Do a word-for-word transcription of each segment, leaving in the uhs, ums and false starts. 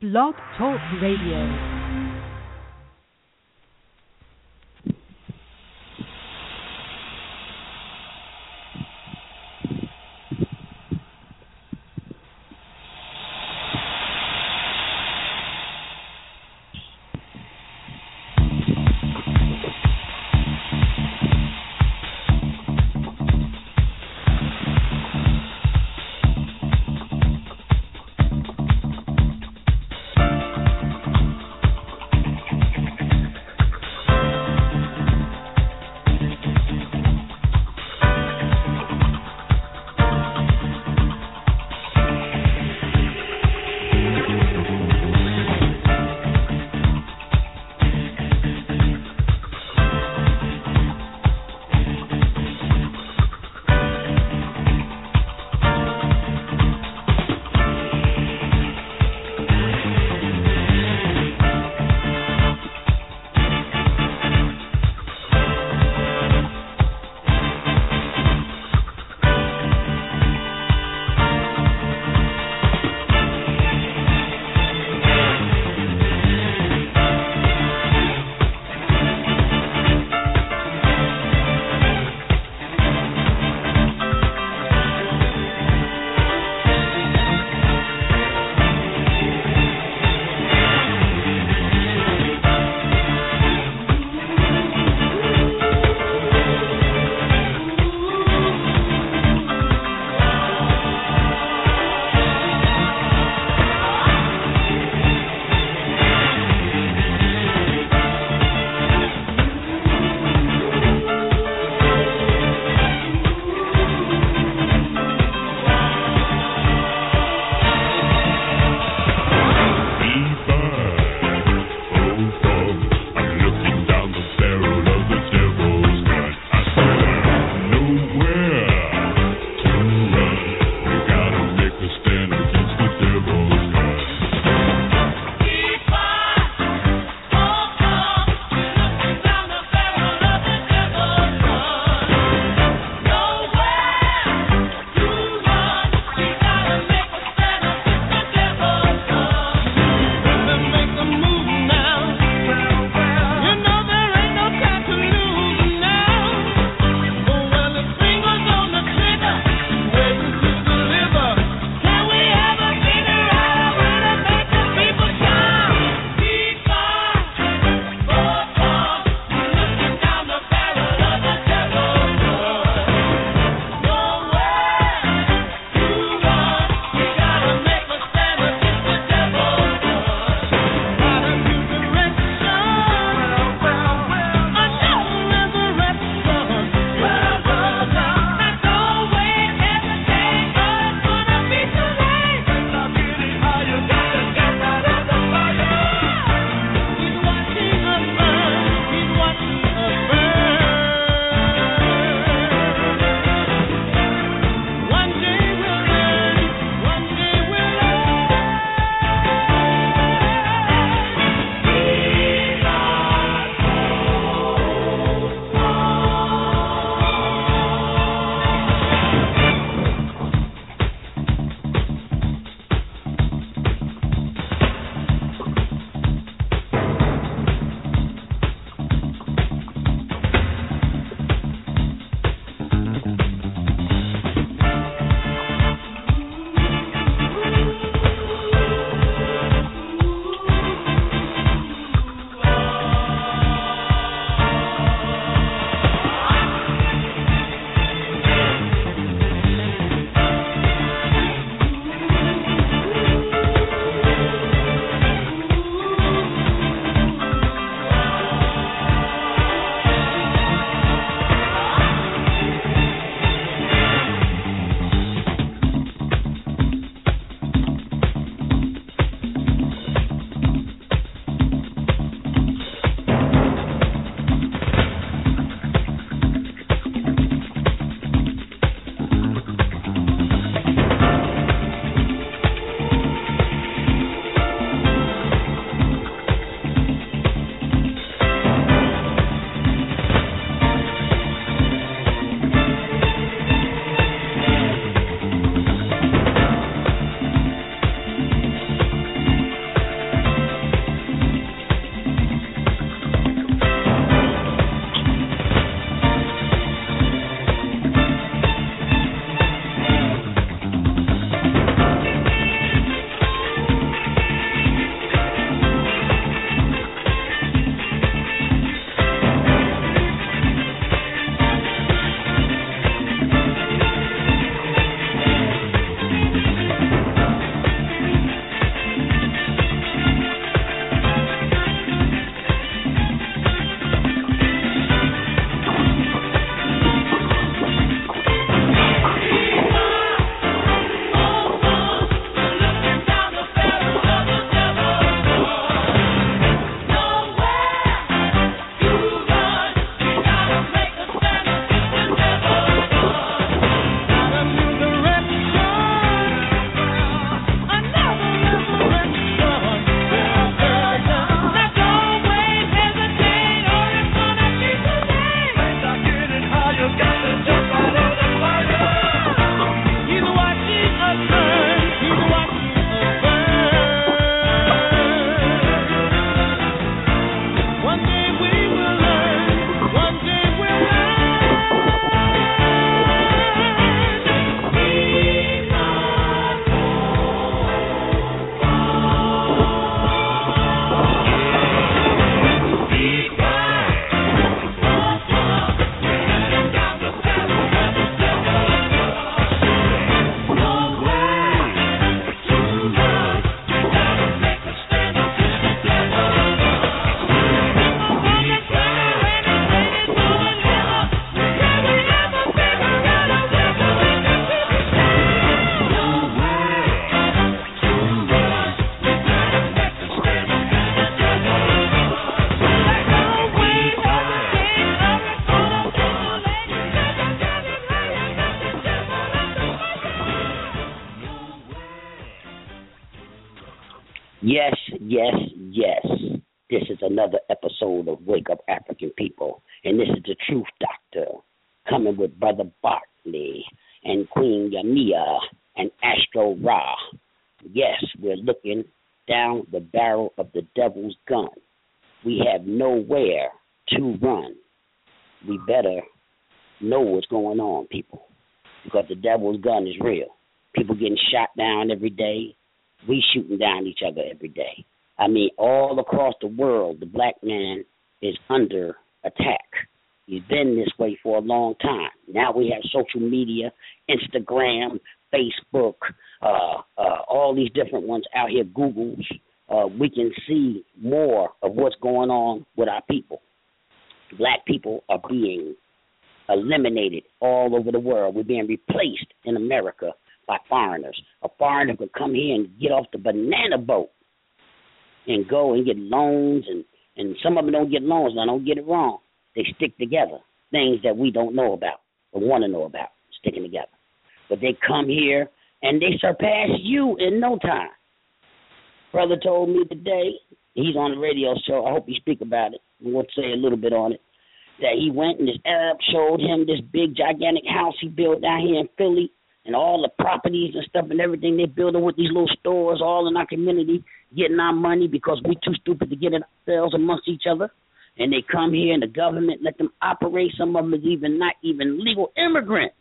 Blog Talk Radio. Yes, yes, yes. This is another episode of Wake Up African People, and this is the Truth Doctor coming with Brother Bartley and Queen Yamia and Astro Ra. Yes, we're looking down the barrel of the devil's gun. We have nowhere to run. We better know what's going on, people, because the devil's gun is real. People getting shot down every day. We shooting down each other every day. I mean, all across the world, the black man is under attack. He's been this way for a long time. Now we have social media, Instagram, Facebook, uh, uh, all these different ones out here, Googles. Uh, we can see more of what's going on with our people. Black people are being eliminated all over the world. We're being replaced in America by foreigners. A foreigner could come here and get off the banana boat and go and get loans, and, and some of them don't get loans. Now, don't get it wrong. They stick together, things that we don't know about or want to know about, sticking together. But they come here, and they surpass you in no time. Brother told me today, he's on the radio show, I hope he speak about it, we'll say a little bit on it, that he went and this Arab showed him this big, gigantic house he built down here in Philly, and all the properties and stuff and everything they building with these little stores all in our community, getting our money because we too stupid to get it ourselves amongst each other. And they come here and the government let them operate. Some of them is even not even legal immigrants.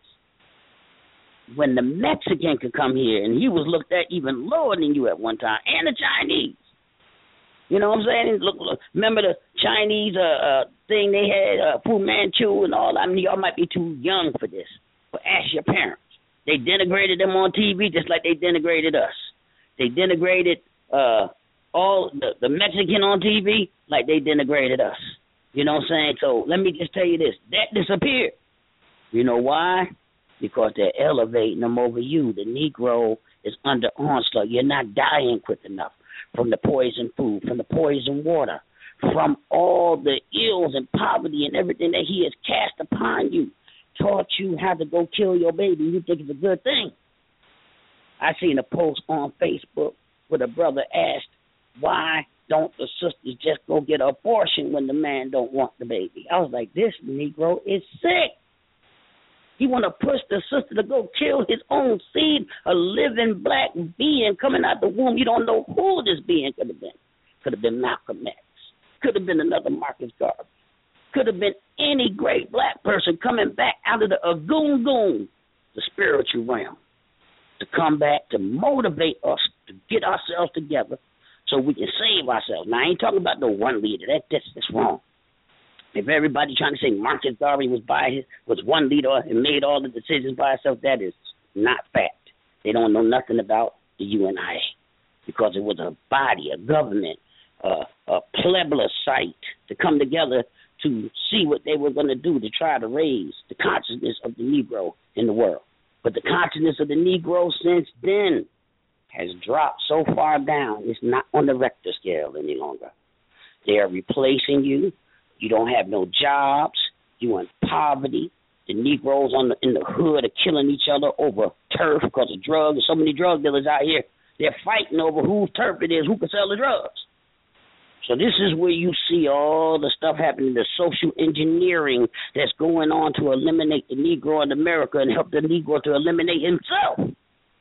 When the Mexican could come here, and he was looked at even lower than you at one time, and the Chinese. You know what I'm saying? Look, look, remember the Chinese uh, uh, thing they had, uh, Fu Manchu and all? I mean, y'all might be too young for this, but ask your parents. They denigrated them on T V just like they denigrated us. They denigrated uh, all the, the Mexican on T V like they denigrated us. You know what I'm saying? So let me just tell you this. That disappeared. You know why? Because they're elevating them over you. The Negro is under onslaught. You're not dying quick enough from the poison food, from the poison water, from all the ills and poverty and everything that he has cast upon you. Taught you how to go kill your baby. You think it's a good thing. I seen a post on Facebook where a brother asked, why don't the sisters just go get an abortion when the man don't want the baby? I was like, this Negro is sick. He want to push the sister to go kill his own seed, a living black being coming out the womb. You don't know who this being could have been. Could have been Malcolm X. Could have been another Marcus Garvey. Could have been any great black person coming back out of the Agoon Goon, the spiritual realm, to come back to motivate us to get ourselves together so we can save ourselves. Now, I ain't talking about no one leader. That, that's, that's wrong. If everybody trying to say Marcus Garvey was by his, was one leader and made all the decisions by himself, that is not fact. They don't know nothing about the U N I A because it was a body, a government, uh, a plebiscite to come together to see what they were going to do to try to raise the consciousness of the Negro in the world. But the consciousness of the Negro since then has dropped so far down, it's not on the Richter scale any longer. They are replacing you. You don't have no jobs. You're in poverty. The Negroes on the, in the hood are killing each other over turf because of drugs. There's so many drug dealers out here. They're fighting over whose turf it is, who can sell the drugs. So this is where you see all the stuff happening, the social engineering that's going on to eliminate the Negro in America and help the Negro to eliminate himself.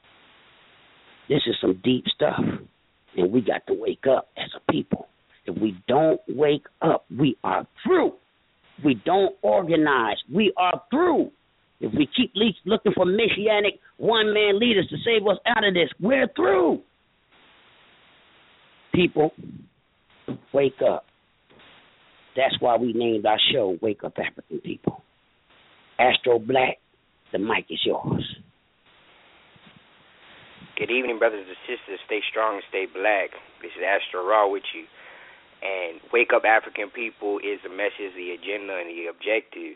This is some deep stuff, and we got to wake up as a people. If we don't wake up, we are through. If we don't organize, we are through. If we keep looking for messianic one-man leaders to save us out of this, we're through. People, wake up. That's why we named our show Wake Up African People. Astro Black, the mic is yours. Good evening, brothers and sisters. Stay strong and stay black. This is Astro Raw with you. And Wake Up African People is the message, the agenda, and the objective.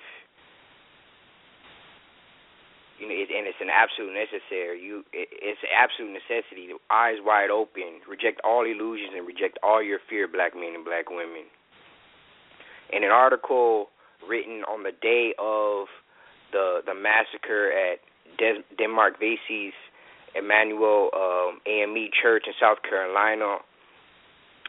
You know, it, and it's an absolute necessary. You, it, it's an absolute necessity. Eyes wide open. Reject all illusions and reject all your fear, black men and black women. In an article written on the day of the the massacre at Des, Denmark Vesey's Emmanuel um, A M E Church in South Carolina,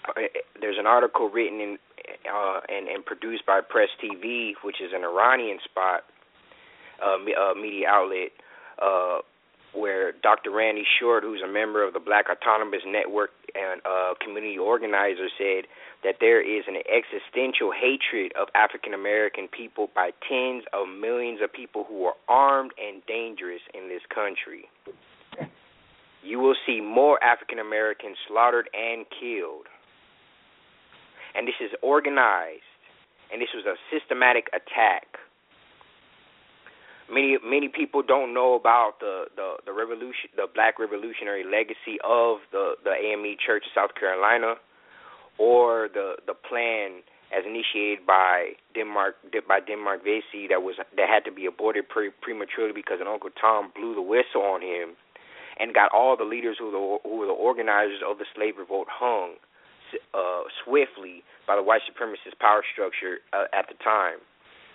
there's an article written in, uh, and, and produced by Press T V, which is an Iranian spot uh, uh, media outlet, uh, where Doctor Randy Short, who's a member of the Black Autonomous Network and uh, community organizer, said that there is an existential hatred of African American people by tens of millions of people who are armed and dangerous in this country. You will see more African Americans slaughtered and killed. And this is organized, and this was a systematic attack. Many many people don't know about the, the, the revolution, the Black revolutionary legacy of the, the A M E Church of South Carolina, or the the plan as initiated by Denmark by Denmark Vesey that was that had to be aborted pre, prematurely because an Uncle Tom blew the whistle on him, and got all the leaders who were the, who were the organizers of the slave revolt hung uh, swiftly by the white supremacist power structure uh, at the time.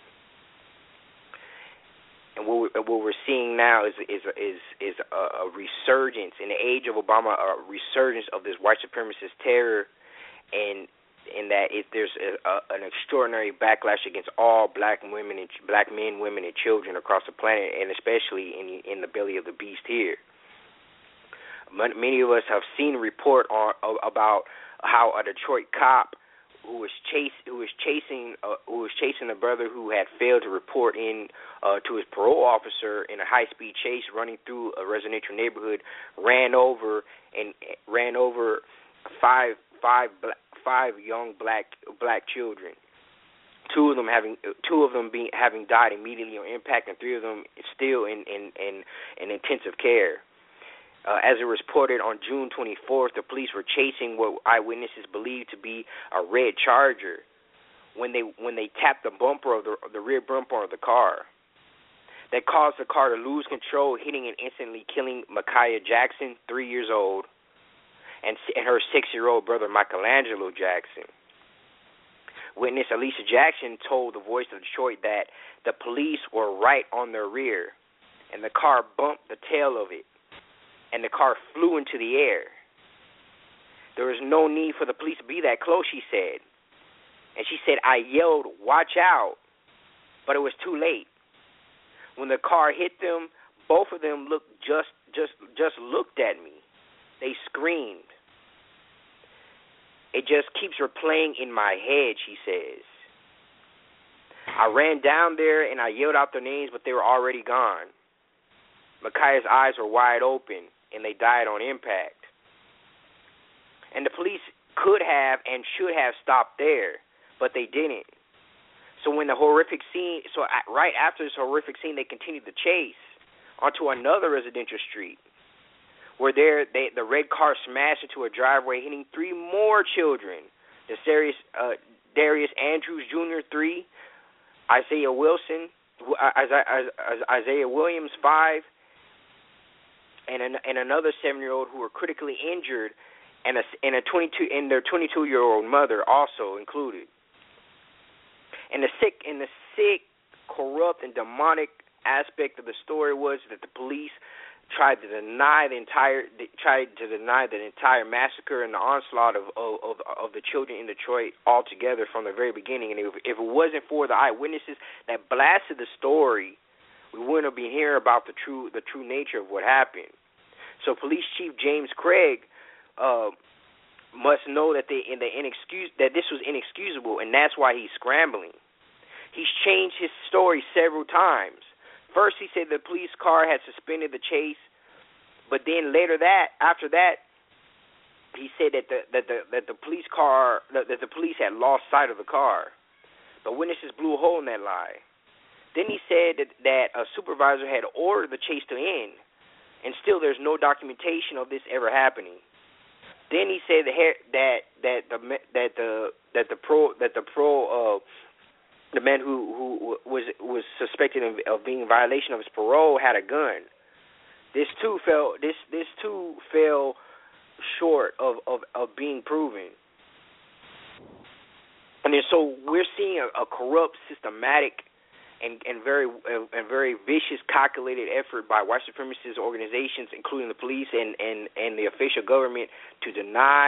And what, we, what we're seeing now is is is is a, a resurgence in the age of Obama, a resurgence of this white supremacist terror, and in that it, there's a, a, an extraordinary backlash against all black women and black men, women, and children across the planet, and especially in in the belly of the beast here. Many of us have seen a report on about how a Detroit cop who was chase who was chasing uh, who was chasing a brother who had failed to report in uh, to his parole officer in a high speed chase running through a residential neighborhood, ran over and ran over five five five young black black children. Two of them having two of them being having died immediately on impact, and three of them still in in in, in intensive care. Uh, as it was reported on June twenty-fourth, the police were chasing what eyewitnesses believed to be a red Charger when they when they tapped the bumper of the, the rear bumper of the car. That caused the car to lose control, hitting and instantly killing Micaiah Jackson, three years old, and, and her six-year-old brother Michelangelo Jackson. Witness Alicia Jackson told the Voice of Detroit that the police were right on their rear, and the car bumped the tail of it, and the car flew into the air. There was no need for the police to be that close, she said. And she said, I yelled, watch out, but it was too late. When the car hit them, both of them looked just just just looked at me. They screamed. It just keeps replaying in my head, she says. I ran down there and I yelled out their names, but they were already gone. Micaiah's eyes were wide open, and they died on impact. And the police could have and should have stopped there, but they didn't. So when the horrific scene, so right after this horrific scene, they continued the chase onto another residential street, where there they, the red car smashed into a driveway, hitting three more children. The Darius, uh, Darius Andrews Junior, three, Isaiah Wilson, Isaiah Williams, five, and an, and another seven-year-old who were critically injured, and a and a twenty-two and their twenty-two-year-old mother also included. And the sick and the sick, corrupt, and demonic aspect of the story was that the police tried to deny the entire tried to deny the entire massacre and the onslaught of of, of the children in Detroit altogether from the very beginning. And if, if it wasn't for the eyewitnesses that blasted the story, we wouldn't have been hearing about the true the true nature of what happened. So Police Chief James Craig uh, must know that they in the inexcus that this was inexcusable, and that's why he's scrambling. He's changed his story several times. First, he said the police car had suspended the chase, but then later that, after that, he said that the that the that the police car that, that the police had lost sight of the car. But witnesses blew a hole in that lie. Then he said that, that a supervisor had ordered the chase to end, and still there's no documentation of this ever happening. Then he said that that that the that the that the pro that the pro uh, the man who who was was suspected of, of being in violation of his parole had a gun. This too fell this this too fell short of, of, of being proven. And then so we're seeing a, a corrupt, systematic, and and very uh, and very vicious, calculated effort by white supremacist organizations, including the police and, and, and the official government, to deny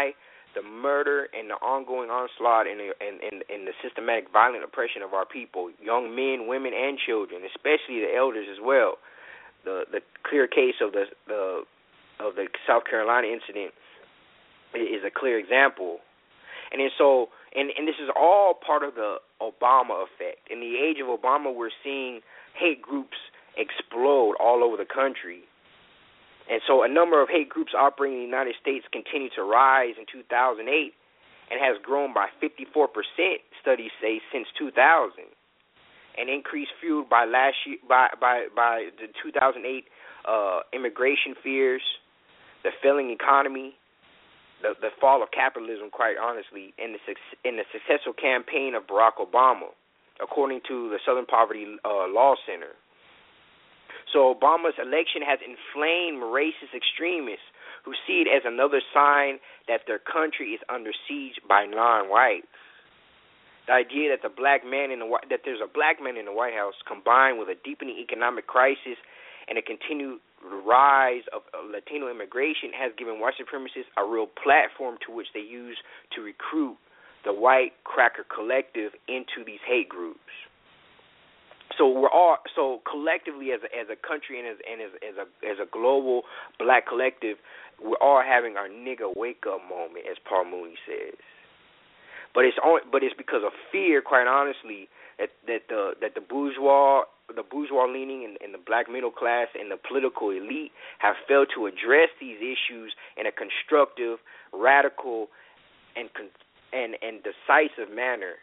the murder and the ongoing onslaught and the, and, and, and the systematic violent oppression of our people, young men, women, and children, especially the elders as well. The the clear case of the the of the South Carolina incident is a clear example. And then so, and, and this is all part of the Obama effect. In the age of Obama, we're seeing hate groups explode all over the country. And so a number of hate groups operating in the United States continued to rise in two thousand eight and has grown by fifty-four percent, studies say, since two thousand. An increase fueled by last year, by, by, by the two thousand eight uh, immigration fears, the failing economy, The, the fall of capitalism, quite honestly, and the, in the successful campaign of Barack Obama, according to the Southern Poverty uh, Law Center. So Obama's election has inflamed racist extremists who see it as another sign that their country is under siege by non-whites. The idea that the black man in the that there's a black man in the White House, combined with a deepening economic crisis and a continued rise of Latino immigration, has given white supremacists a real platform to which they use to recruit the white cracker collective into these hate groups. So we're all so collectively as a, as a country and as and as, as a as a global black collective, we're all having our nigga wake up moment, as Paul Mooney says. But it's only, but it's because of fear, quite honestly, that that the that the bourgeois the bourgeois leaning and, and the black middle class and the political elite have failed to address these issues in a constructive, radical, and and and decisive manner.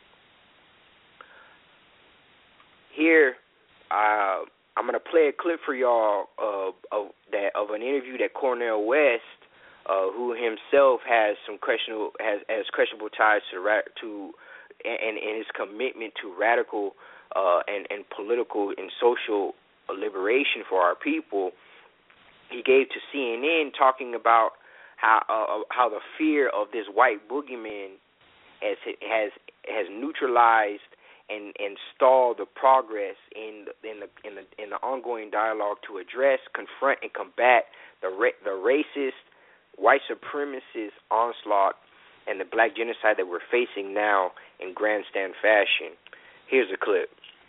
Here, uh, I'm gonna play a clip for y'all of, of that of an interview that Cornel West, uh, who himself has some questionable has, has questionable ties to to and, and his commitment to radical uh, and and political and social liberation for our people. He gave to C N N talking about how uh, how the fear of this white boogeyman has has has neutralized and, and stall the progress in the, in the in the in the ongoing dialogue to address, confront, and combat the ra- the racist, white supremacist onslaught and the black genocide that we're facing now in grandstand fashion. Here's a clip.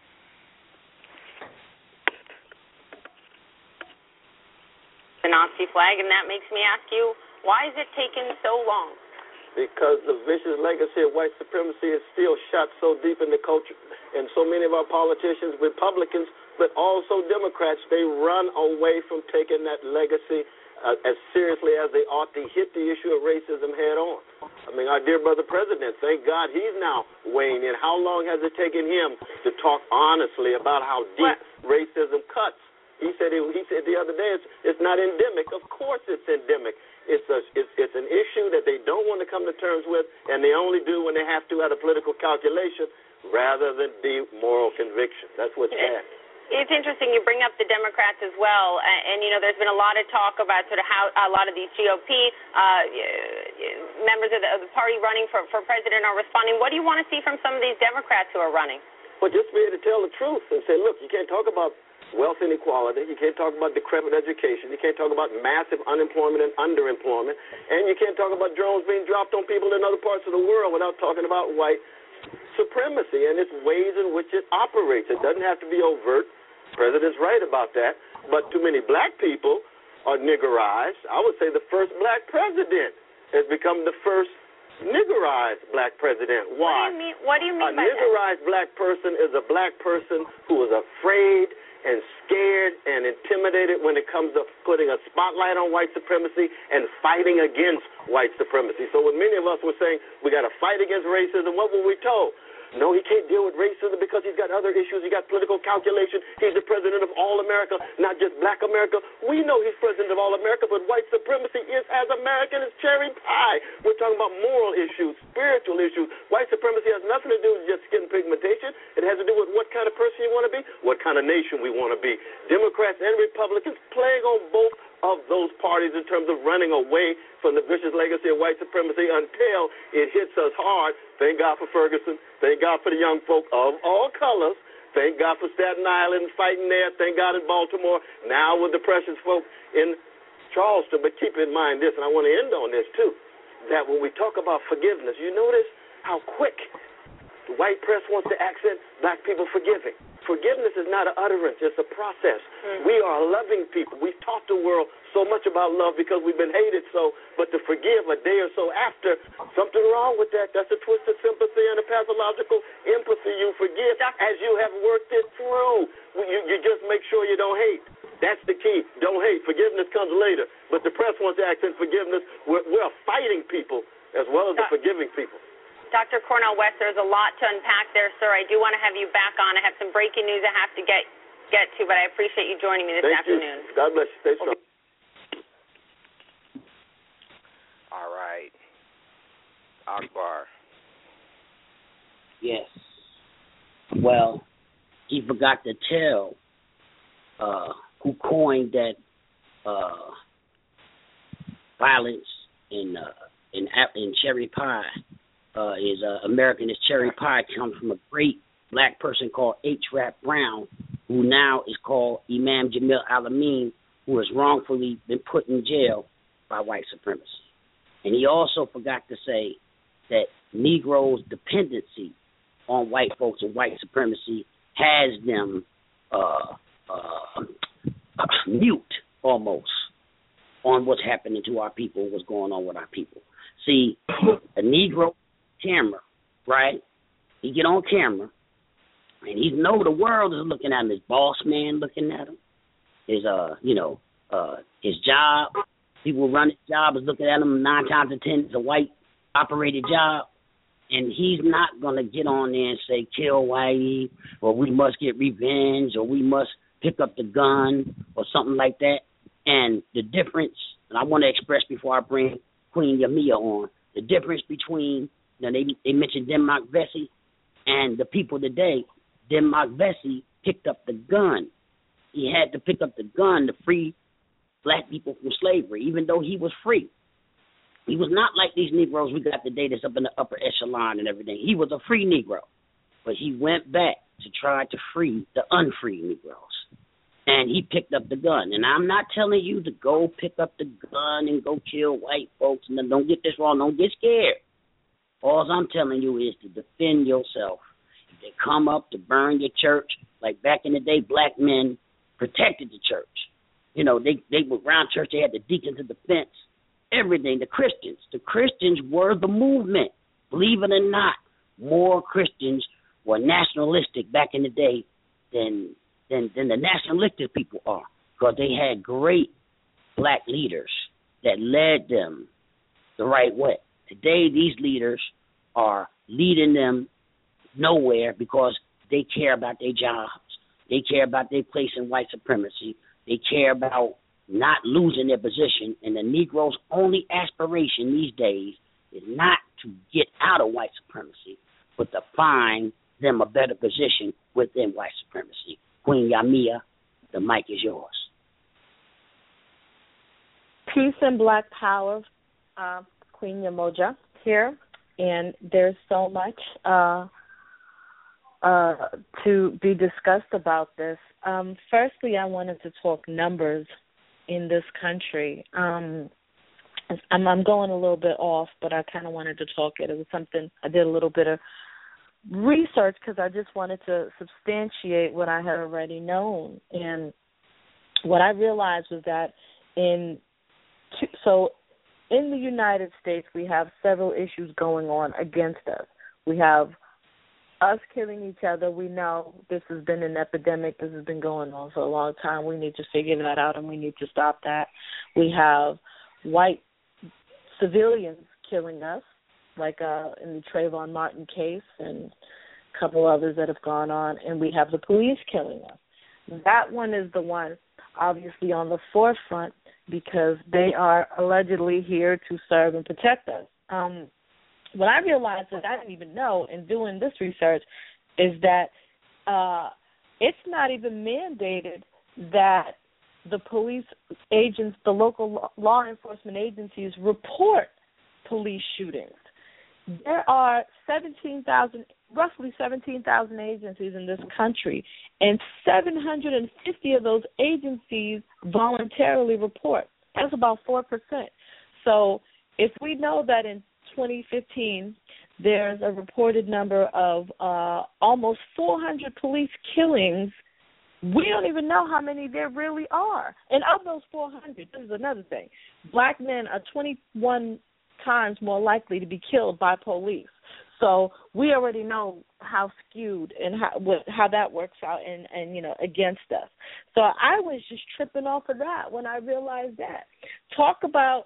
The Nazi flag, and that makes me ask you, why is it taking so long? Because the vicious legacy of white supremacy is still shot so deep in the culture. And so many of our politicians, Republicans, but also Democrats, they run away from taking that legacy uh, as seriously as they ought to hit the issue of racism head on. I mean, our dear brother president, thank God he's now weighing in. How long has it taken him to talk honestly about how deep what? racism cuts? He said it, he said the other day it's, it's not endemic. Of course it's endemic. It's a it's, it's an issue that they don't want to come to terms with, and they only do when they have to out of political calculation rather than deep moral conviction. That's what's bad. It's interesting you bring up the Democrats as well, and, and you know there's been a lot of talk about sort of how a lot of these G O P uh, members of the, of the party running for, for president are responding. What do you want to see from some of these Democrats who are running? Well, just be able to tell the truth and say, look, you can't talk about wealth inequality, you can't talk about decrepit education, you can't talk about massive unemployment and underemployment, and you can't talk about drones being dropped on people in other parts of the world without talking about white supremacy and its ways in which it operates. It doesn't have to be overt. The president's right about that, but too many black people are niggerized. I would say the first black president has become the first niggerized black president. Why? What do you mean, what do you mean a by niggerized that? black person is a black person who is afraid and scared and intimidated when it comes to putting a spotlight on white supremacy and fighting against white supremacy. So when many of us were saying we got to fight against racism, what were we told? No, he can't deal with racism because he's got other issues. He got political calculation. He's the president of all America, not just black America. We know he's president of all America, but white supremacy is as American as cherry pie. We're talking about moral issues, spiritual issues. White supremacy has nothing to do with just skin pigmentation. It has to do with what kind of person you want to be, what kind of nation we want to be. Democrats and Republicans playing on both of those parties in terms of running away from the vicious legacy of white supremacy until it hits us hard. Thank God for Ferguson. Thank God for the young folk of all colors. Thank God for Staten Island fighting there. Thank God in Baltimore. Now with the precious folk in Charleston. But keep in mind this, and I want to end on this too. that when we talk about forgiveness, you notice how quick the white press wants to accent black people forgiving. Forgiveness is not an utterance, it's a process. Mm-hmm. We are loving people. We've taught the world so much about love because we've been hated so, but to forgive a day or so after, something wrong with that. That's a twisted sympathy and a pathological empathy. You forgive as you have worked it through. You, you just make sure you don't hate. That's the key. Don't hate. Forgiveness comes later. But the press wants to accent forgiveness. We're, we're fighting people as well as the forgiving people. Doctor Cornel West, there's a lot to unpack there, sir. I do want to have you back on. I have some breaking news I have to get get to, but I appreciate you joining me this Thank afternoon. You. God bless you. Stay strong. All right. Akbar. Yes. Well, he forgot to tell uh, who coined that uh, violence in uh, in in cherry pie. Uh, is uh, American as cherry pie comes from a great black person called H. Rap Brown, who now is called Imam Jamil Al-Amin, who has wrongfully been put in jail by white supremacy. And he also forgot to say that Negroes' dependency on white folks and white supremacy has them uh, uh, mute almost on what's happening to our people, what's going on with our people. See, a Negro camera, right? He get on camera, and he know the world is looking at him. His boss man looking at him. His uh, you know, uh, his job. People run his job is looking at him. Nine times out of ten, it's a white operated job, and he's not gonna get on there and say kill whitey, or we must get revenge, or we must pick up the gun, or something like that. And the difference, and I want to express before I bring Queen Yamia on, the difference between, you know, they they mentioned Denmark Vesey and the people today. Denmark Vesey picked up the gun. He had to pick up the gun to free black people from slavery, even though he was free. He was not like these Negroes we got today that's up in the upper echelon and everything. He was a free Negro, but he went back to try to free the unfree Negroes. And he picked up the gun. And I'm not telling you to go pick up the gun and go kill white folks. And don't get this wrong. Don't get scared. All I'm telling you is to defend yourself. If they come up to burn your church, like back in the day, black men protected the church. You know, they, they were around church. They had the deacons of defense, everything. The Christians. The Christians were the movement. Believe it or not, more Christians were nationalistic back in the day than than, than the nationalistic people are, because they had great black leaders that led them the right way. Today, these leaders are leading them nowhere because they care about their jobs. They care about their place in white supremacy. They care about not losing their position. And the Negro's only aspiration these days is not to get out of white supremacy, but to find them a better position within white supremacy. Queen Yamia, the mic is yours. Peace and Black Power, uh, Queen Yamoja here, and there's so much uh, uh, to be discussed about this. Um, firstly, I wanted to talk numbers in this country. Um, I'm, I'm going a little bit off, but I kind of wanted to talk it. It was something I did a little bit of research because I just wanted to substantiate what I had already known. And what I realized was that in two, so in the United States, we have several issues going on against us. We have us killing each other. We know this has been an epidemic. This has been going on for a long time. We need to figure that out, and we need to stop that. We have white civilians killing us, like uh, in the Trayvon Martin case and a couple others that have gone on, and we have the police killing us. That one is the one obviously on the forefront because they are allegedly here to serve and protect us. Um, what I realized that I didn't even know in doing this research is that uh, it's not even mandated that the police agents, the local law enforcement agencies report police shootings. There are seventeen thousand, roughly seventeen thousand agencies in this country, and seven hundred fifty of those agencies voluntarily report. That's about four percent. So if we know that in twenty fifteen there's a reported number of uh, almost four hundred police killings, we don't even know how many there really are. And of those four hundred, this is another thing, black men are twenty-one times more likely to be killed by police. So we already know how skewed and how what, how that works out and, and, you know, against us. So I was just tripping off of that when I realized that. Talk about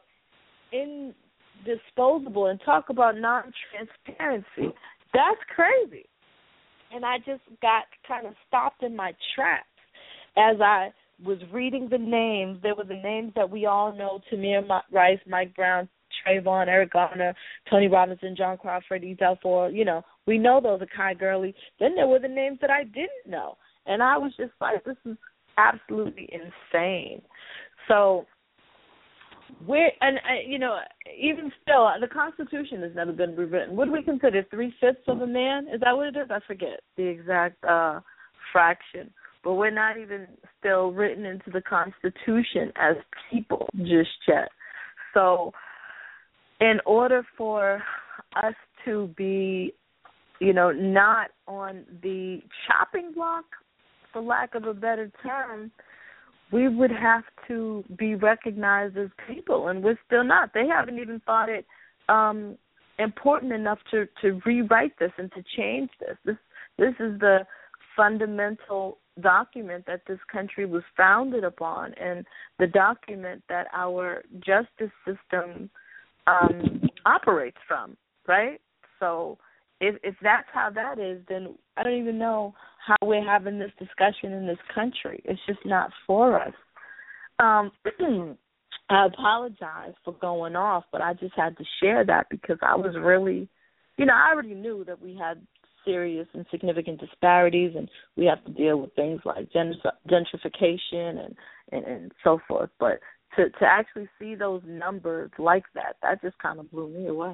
indisposable and talk about non-transparency. That's crazy. And I just got kind of stopped in my tracks as I was reading the names. There were the names that we all know: Tamir Rice, Mike Brown, Trayvon, Eric Garner, Tony Robinson, John Crawford, E. Delphore. You know, we know those, Akai Gurley. Then there were the names that I didn't know. And I was just like, this is absolutely insane. So we're, and, uh, you know, even still, the Constitution has never been rewritten. What do we consider, three-fifths of a man? Is that what it is? I forget the exact uh, fraction. But we're not even still written into the Constitution as people just yet. So in order for us to be, you know, not on the chopping block, for lack of a better term, we would have to be recognized as people, and we're still not. They haven't even thought it um, important enough to, to rewrite this and to change this. This this is the fundamental document that this country was founded upon, and the document that our justice system um, operates from, right? So if if that's how that is, then I don't even know how we're having this discussion in this country. It's just not for us. Um, I apologize for going off, but I just had to share that because I was really, you know, I already knew that we had serious and significant disparities, and we have to deal with things like gentrification and, and, and so forth. But to, to actually see those numbers like that, that just kind of blew me away.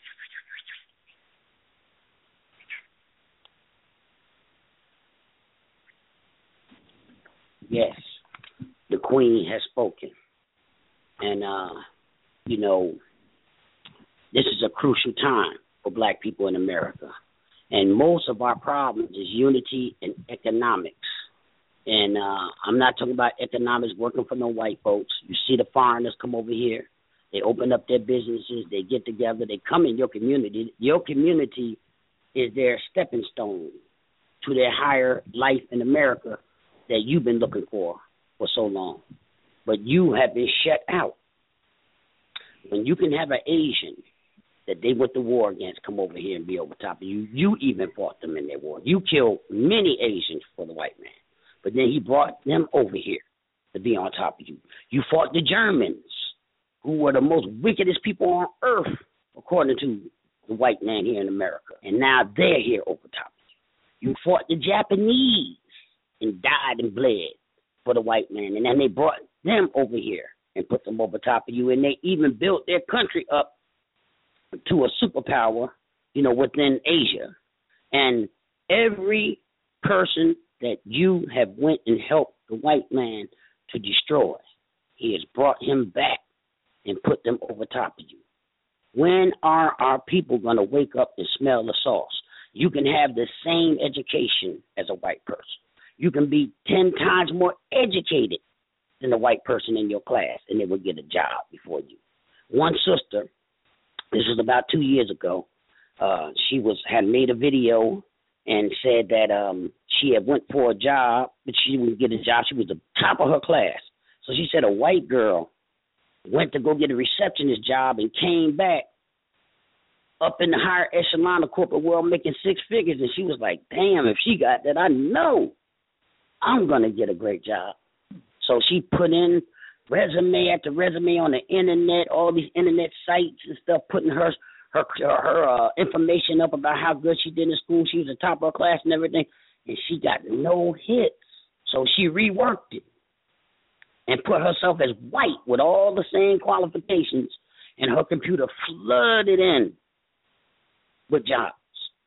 Yes, the Queen has spoken. And, uh, you know, this is a crucial time for black people in America. And most of our problems is unity and economics. And uh, I'm not talking about economics working for no white folks. You see the foreigners come over here. They open up their businesses. They get together. They come in your community. Your community is their stepping stone to their higher life in America that you've been looking for for so long. But you have been shut out. When you can have an Asian that they went to war against come over here and be over top of you, you even fought them in their war. You killed many Asians for the white man, but then he brought them over here to be on top of you. You fought the Germans, who were the most wickedest people on earth, according to the white man here in America, and now they're here over top of you. You fought the Japanese and died and bled for the white man, and then they brought them over here and put them over top of you, and they even built their country up to a superpower, you know, within Asia. And every person that you have went and helped the white man to destroy, he has brought him back and put them over top of you. When are our people going to wake up and smell the sauce? You can have the same education as a white person. You can be ten times more educated than the white person in your class, and they will get a job before you. One sister, this was about two years ago, uh, she was had made a video and said that um, she had went for a job, but she wouldn't get a job. She was the top of her class. So she said a white girl went to go get a receptionist job and came back up in the higher echelon of corporate world making six figures, and she was like, damn, if she got that, I know I'm going to get a great job. So she put in resume after resume on the internet, all these internet sites and stuff, putting her her her uh, information up about how good she did in school. She was the top of her class and everything, and she got no hits. So she reworked it and put herself as white with all the same qualifications, and her computer flooded in with jobs.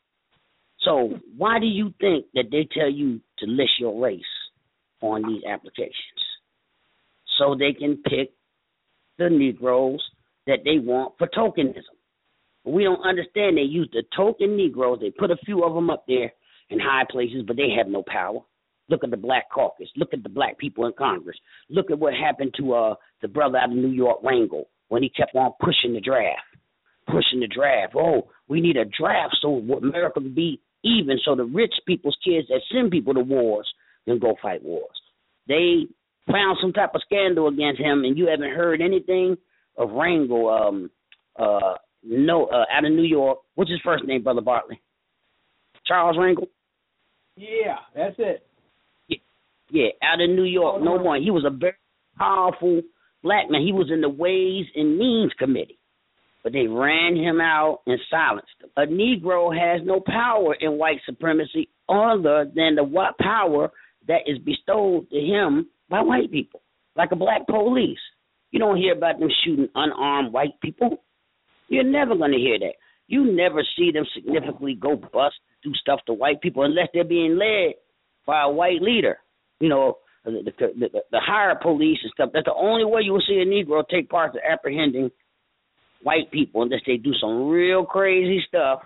So why do you think that they tell you to list your race on these applications? So they can pick the Negroes that they want for tokenism. We don't understand they use the token Negroes. They put a few of them up there in high places, but they have no power. Look at the Black Caucus. Look at the black people in Congress. Look at what happened to uh, the brother out of New York, Rangel, when he kept on pushing the draft, pushing the draft. Oh, we need a draft so America can be even, so the rich people's kids that send people to wars can go fight wars. They found some type of scandal against him, and you haven't heard anything of Rangel, um, uh, no, uh, out of New York. What's his first name, Brother Bartley? Charles Rangel? Yeah, that's it. Yeah, yeah, out of New York, no more. He was a very powerful black man. He was in the Ways and Means Committee, but they ran him out and silenced him. A Negro has no power in white supremacy other than the what power that is bestowed to him by white people, like a black police. You don't hear about them shooting unarmed white people. You're never going to hear that. You never see them significantly go bust, do stuff to white people unless they're being led by a white leader. You know, the, the, the, the hired police and stuff. That's the only way you will see a Negro take part in apprehending white people unless they do some real crazy stuff,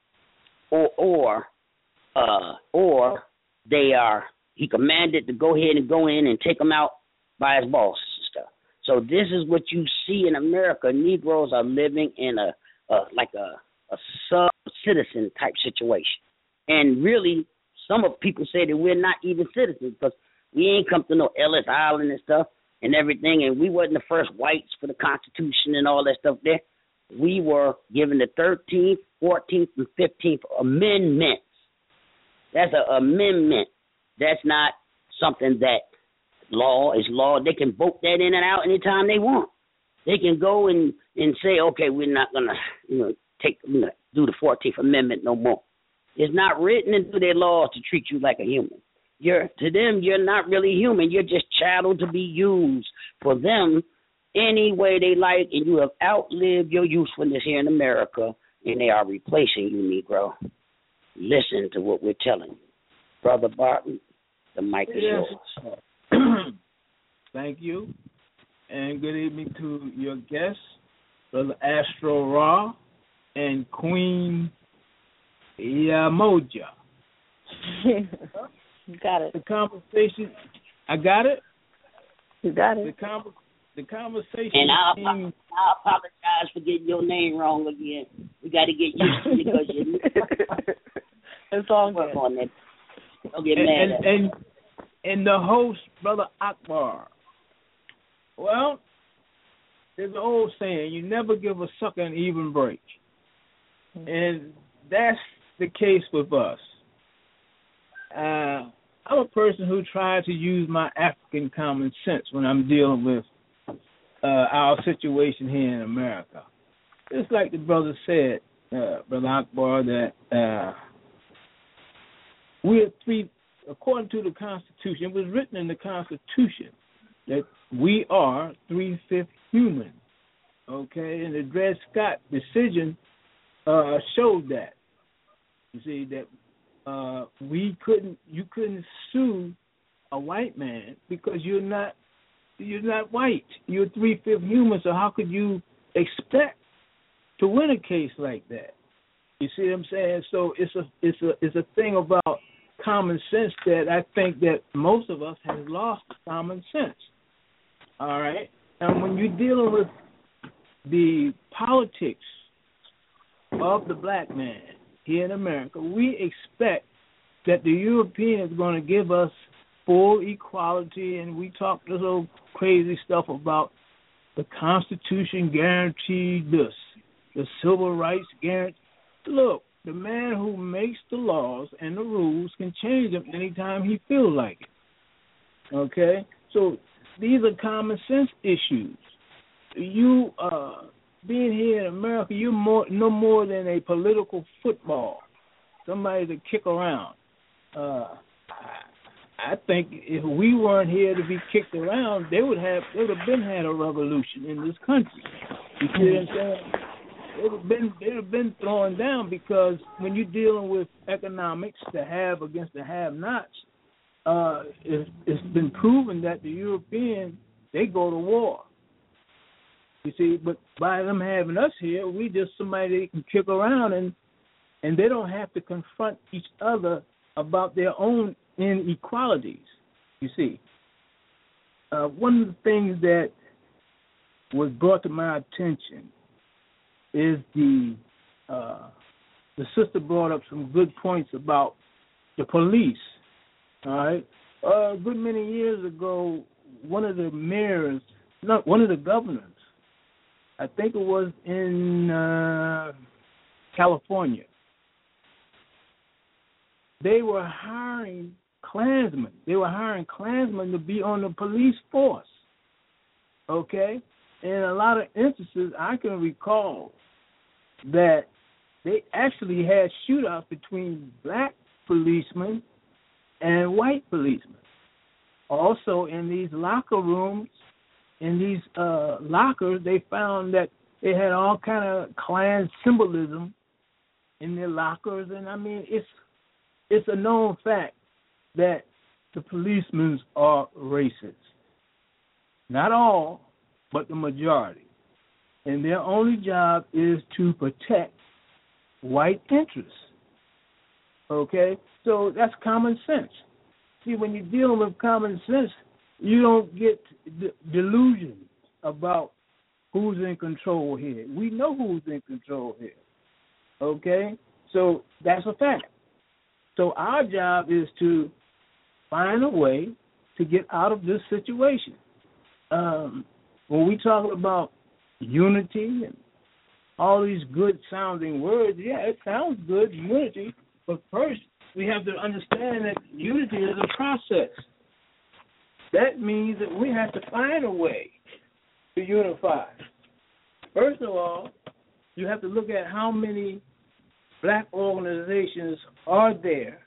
or or uh, or they are he commanded to go ahead and go in and take them out by his bosses and stuff. So this is what you see in America. Negroes are living in a, a like a, a sub-citizen type situation. And really, some of people say that we're not even citizens because we ain't come to no Ellis Island and stuff and everything, and we wasn't the first whites for the Constitution and all that stuff there. We were given the thirteenth, fourteenth, and fifteenth Amendments. That's an amendment. That's not something that law is law. They can vote that in and out anytime they want. They can go and, and say, okay, we're not going to you know, take you know, do the fourteenth Amendment no more. It's not written into their laws to treat you like a human. You're to them, you're not really human. You're just chattel to be used for them any way they like, and you have outlived your usefulness here in America, and they are replacing you, Negro. Listen to what we're telling you. Brother Barton, the mic is yes. yours. Thank you, and good evening to your guests, Brother Astro Ra and Queen Yamoja. You got it. The conversation, I got it? You got it. The, com- the conversation. And I'll, being... I'll apologize for getting your name wrong again. We got to get used to it because you It's all work good. on that. Don't get and, mad and, at and, and the host, Brother Akbar. Well, there's an old saying, you never give a sucker an even break. And that's the case with us. Uh, I'm a person who tries to use my African common sense when I'm dealing with uh, our situation here in America. Just like the brother said, uh, Brother Akbar, that uh, we are three, according to the Constitution, it was written in the Constitution that we are three-fifths human, okay? And the Dred Scott decision uh, showed that. You see, that uh, we couldn't, you couldn't sue a white man because you're not, you're not white. You're three-fifths human, so how could you expect to win a case like that? You see what I'm saying? So it's a, it's a, it's a thing about common sense that I think that most of us have lost common sense. All right? And when you're dealing with the politics of the black man here in America, we expect that the European is going to give us full equality, and we talk this old crazy stuff about the Constitution guaranteed this, the civil rights guarantee. Look, the man who makes the laws and the rules can change them anytime he feels like it. Okay? So these are common sense issues. You, uh, being here in America, you're more, no more than a political football, somebody to kick around. Uh, I, I think if we weren't here to be kicked around, they would have they would have been had a revolution in this country. You see what I'm saying? It would have been it would have been thrown down because when you're dealing with economics, the have against the have-nots, uh, it, it's been proven that the Europeans, they go to war. You see, but by them having us here, we just somebody they can kick around and and they don't have to confront each other about their own inequalities. You see, uh, one of the things that was brought to my attention is the uh, the sister brought up some good points about the police. All right, uh, a good many years ago, one of the mayors, not one of the governors, I think it was in uh, California, they were hiring Klansmen. They were hiring Klansmen to be on the police force. Okay? In a lot of instances, I can recall that they actually had shootouts between black policemen and white policemen. Also, in these locker rooms, in these uh, lockers, they found that they had all kind of Klan symbolism in their lockers. And, I mean, it's it's a known fact that the policemen are racist. Not all, but the majority. And their only job is to protect white interests. Okay? So that's common sense. See, when you're dealing with common sense, you don't get d- delusions about who's in control here. We know who's in control here. Okay? So that's a fact. So our job is to find a way to get out of this situation. Um, when we talk about unity and all these good-sounding words, yeah, it sounds good, unity, but first we have to understand that unity is a process. That means that we have to find a way to unify. First of all, you have to look at how many black organizations are there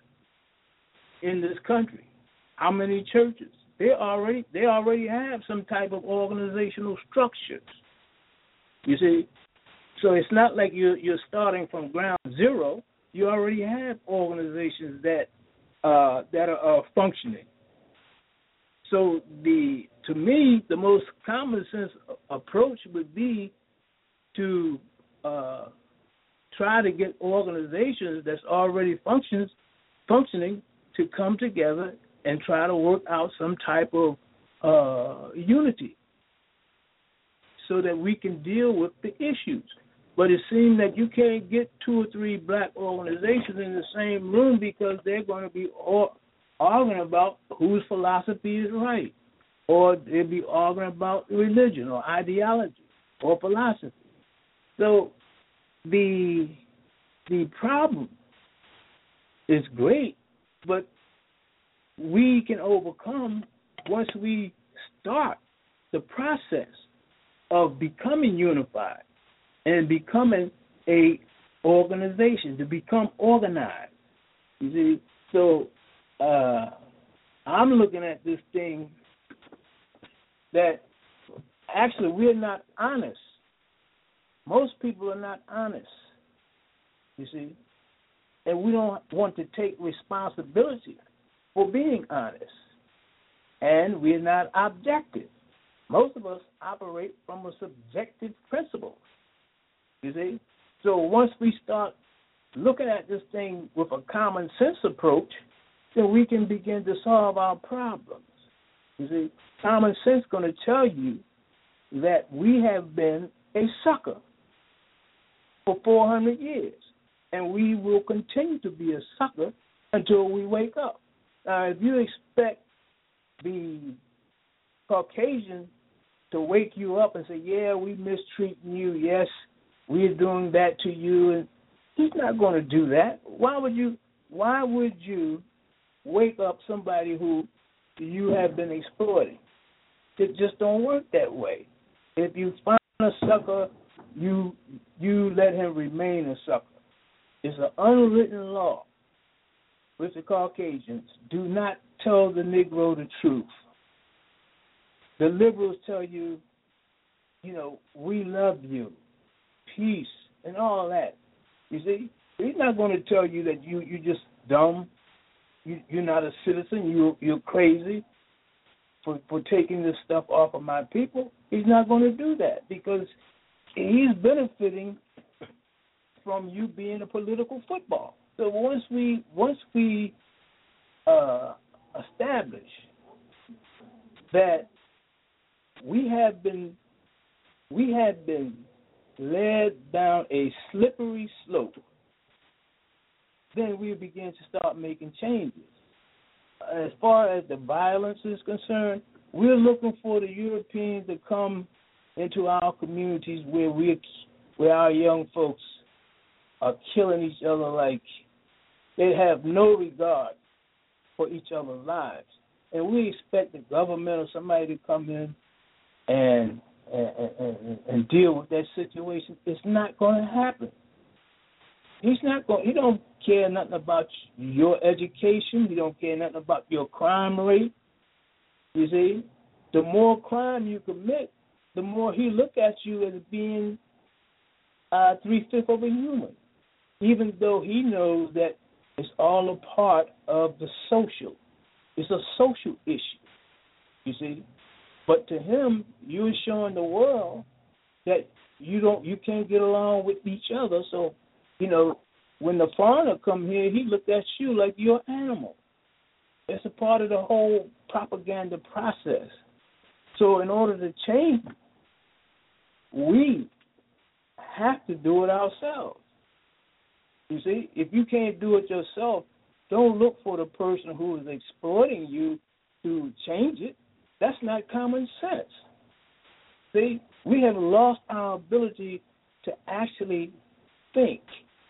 in this country. How many churches? They already they already have some type of organizational structures. You see, so it's not like you're you're starting from ground zero. You already have organizations that uh, that are, are functioning. So the to me the most common sense approach would be to uh, try to get organizations that's already functions functioning to come together and try to work out some type of uh, unity so that we can deal with the issues. But it seems that you can't get two or three black organizations in the same room because they're going to be all arguing about whose philosophy is right, or they'll be arguing about religion or ideology or philosophy. So the the problem is great, but we can overcome once we start the process of becoming unified and becoming a organization, to become organized. You see, so uh, I'm looking at this thing that actually we're not honest. Most people are not honest, you see, and we don't want to take responsibility for being honest, and we're not objective. Most of us operate from a subjective principle, you see. So once we start looking at this thing with a common sense approach, then we can begin to solve our problems. You see, common sense is going to tell you that we have been a sucker for four hundred years, and we will continue to be a sucker until we wake up. Now, if you expect the Caucasian to wake you up and say, yeah, we mistreating you, yes, we're doing that to you, and he's not going to do that. Why would you, why would you wake up somebody who you have been exploiting? It just don't work that way. If you find a sucker, you you let him remain a sucker. It's an unwritten law with the Caucasians. Do not tell the Negro the truth. The liberals tell you, you know, we love you, peace, and all that. You see, he's not going to tell you that you, you're just dumb, you, you're not a citizen, you, you're crazy. for, for taking this stuff off of my people. He's not going to do that because he's benefiting from you being a political football. So once we once we uh, establish that we have been we have been led down a slippery slope, then we begin to start making changes. As far as the violence is concerned, we're looking for the Europeans to come into our communities where we where our young folks are killing each other like they have no regard for each other's lives. And we expect the government or somebody to come in and and, and, and deal with that situation. It's not going to happen. He's not going. He don't care nothing about your education. He don't care nothing about your crime rate. You see, the more crime you commit, the more he look at you as being uh, three fifths of a human, even though he knows that it's all a part of the social. It's a social issue. You see, but to him, you're showing the world that you don't, you can't get along with each other. So, you know, when the foreigner come here, he looked at you like you're an animal. It's a part of the whole propaganda process. So in order to change, we have to do it ourselves. You see, if you can't do it yourself, don't look for the person who is exploiting you to change it. That's not common sense. See, we have lost our ability to actually think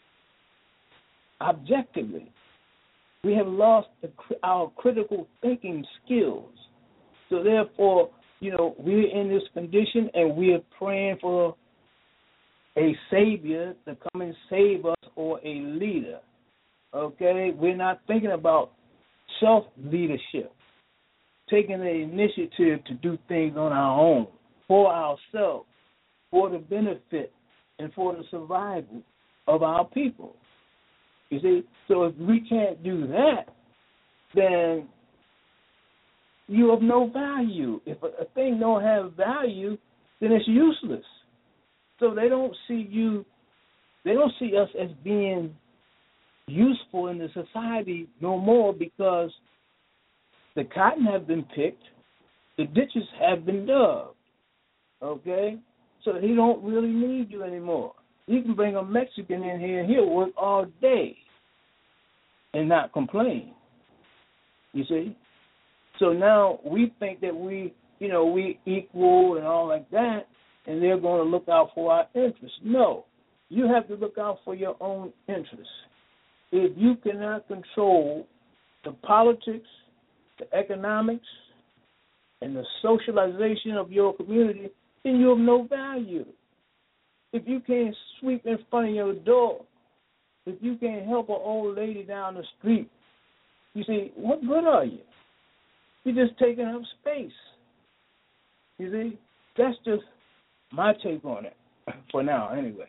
objectively. We have lost the, our critical thinking skills. So therefore, you know, we're in this condition and we're praying for a savior to come and save us or a leader. Okay? We're not thinking about self-leadership, taking the initiative to do things on our own, for ourselves, for the benefit and for the survival of our people. You see, so if we can't do that, then you have no value. If a, a thing don't have value, then it's useless. So they don't see you, they don't see us as being useful in the society no more because the cotton have been picked, the ditches have been dug, okay? So he don't really need you anymore. You can bring a Mexican in here and he'll work all day and not complain, you see? So now we think that we, you know, we equal and all like that, and they're going to look out for our interests. No, you have to look out for your own interests. If you cannot control the politics, the economics, and the socialization of your community, then you have no value. If you can't sweep in front of your door, if you can't help an old lady down the street, you see, what good are you? You're just taking up space. You see, that's just my take on it for now, anyway.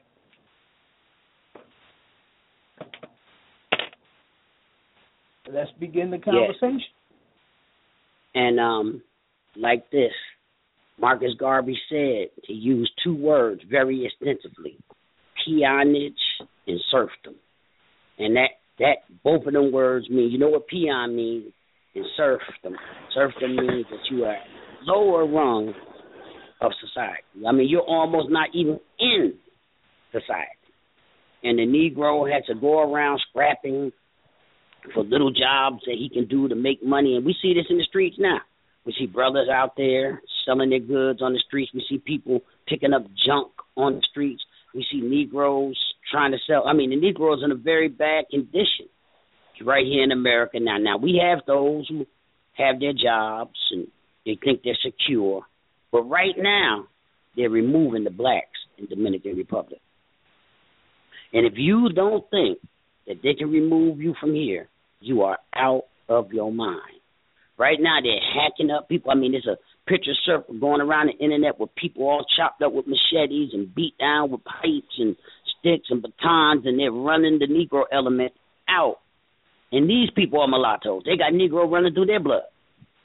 Let's begin the conversation. Yes. And um, like this, Marcus Garvey said to use two words very extensively, peonage and serfdom. And that, that both of them words mean, you know what peon means in serfdom? Serfdom means that you are lower rung of society. I mean, you're almost not even in society. And the Negro has to go around scrapping for little jobs that he can do to make money. And we see this in the streets now. We see brothers out there selling their goods on the streets. We see people picking up junk on the streets. We see Negroes trying to sell. I mean, the Negroes in a very bad condition right here in America now. Now, we have those who have their jobs and they think they're secure. But right now, they're removing the blacks in Dominican Republic. And if you don't think that they can remove you from here, you are out of your mind. Right now, they're hacking up people. I mean, there's a picture circle going around the internet with people all chopped up with machetes and beat down with pipes and sticks and batons, and they're running the Negro element out. And these people are mulattoes. They got Negro running through their blood.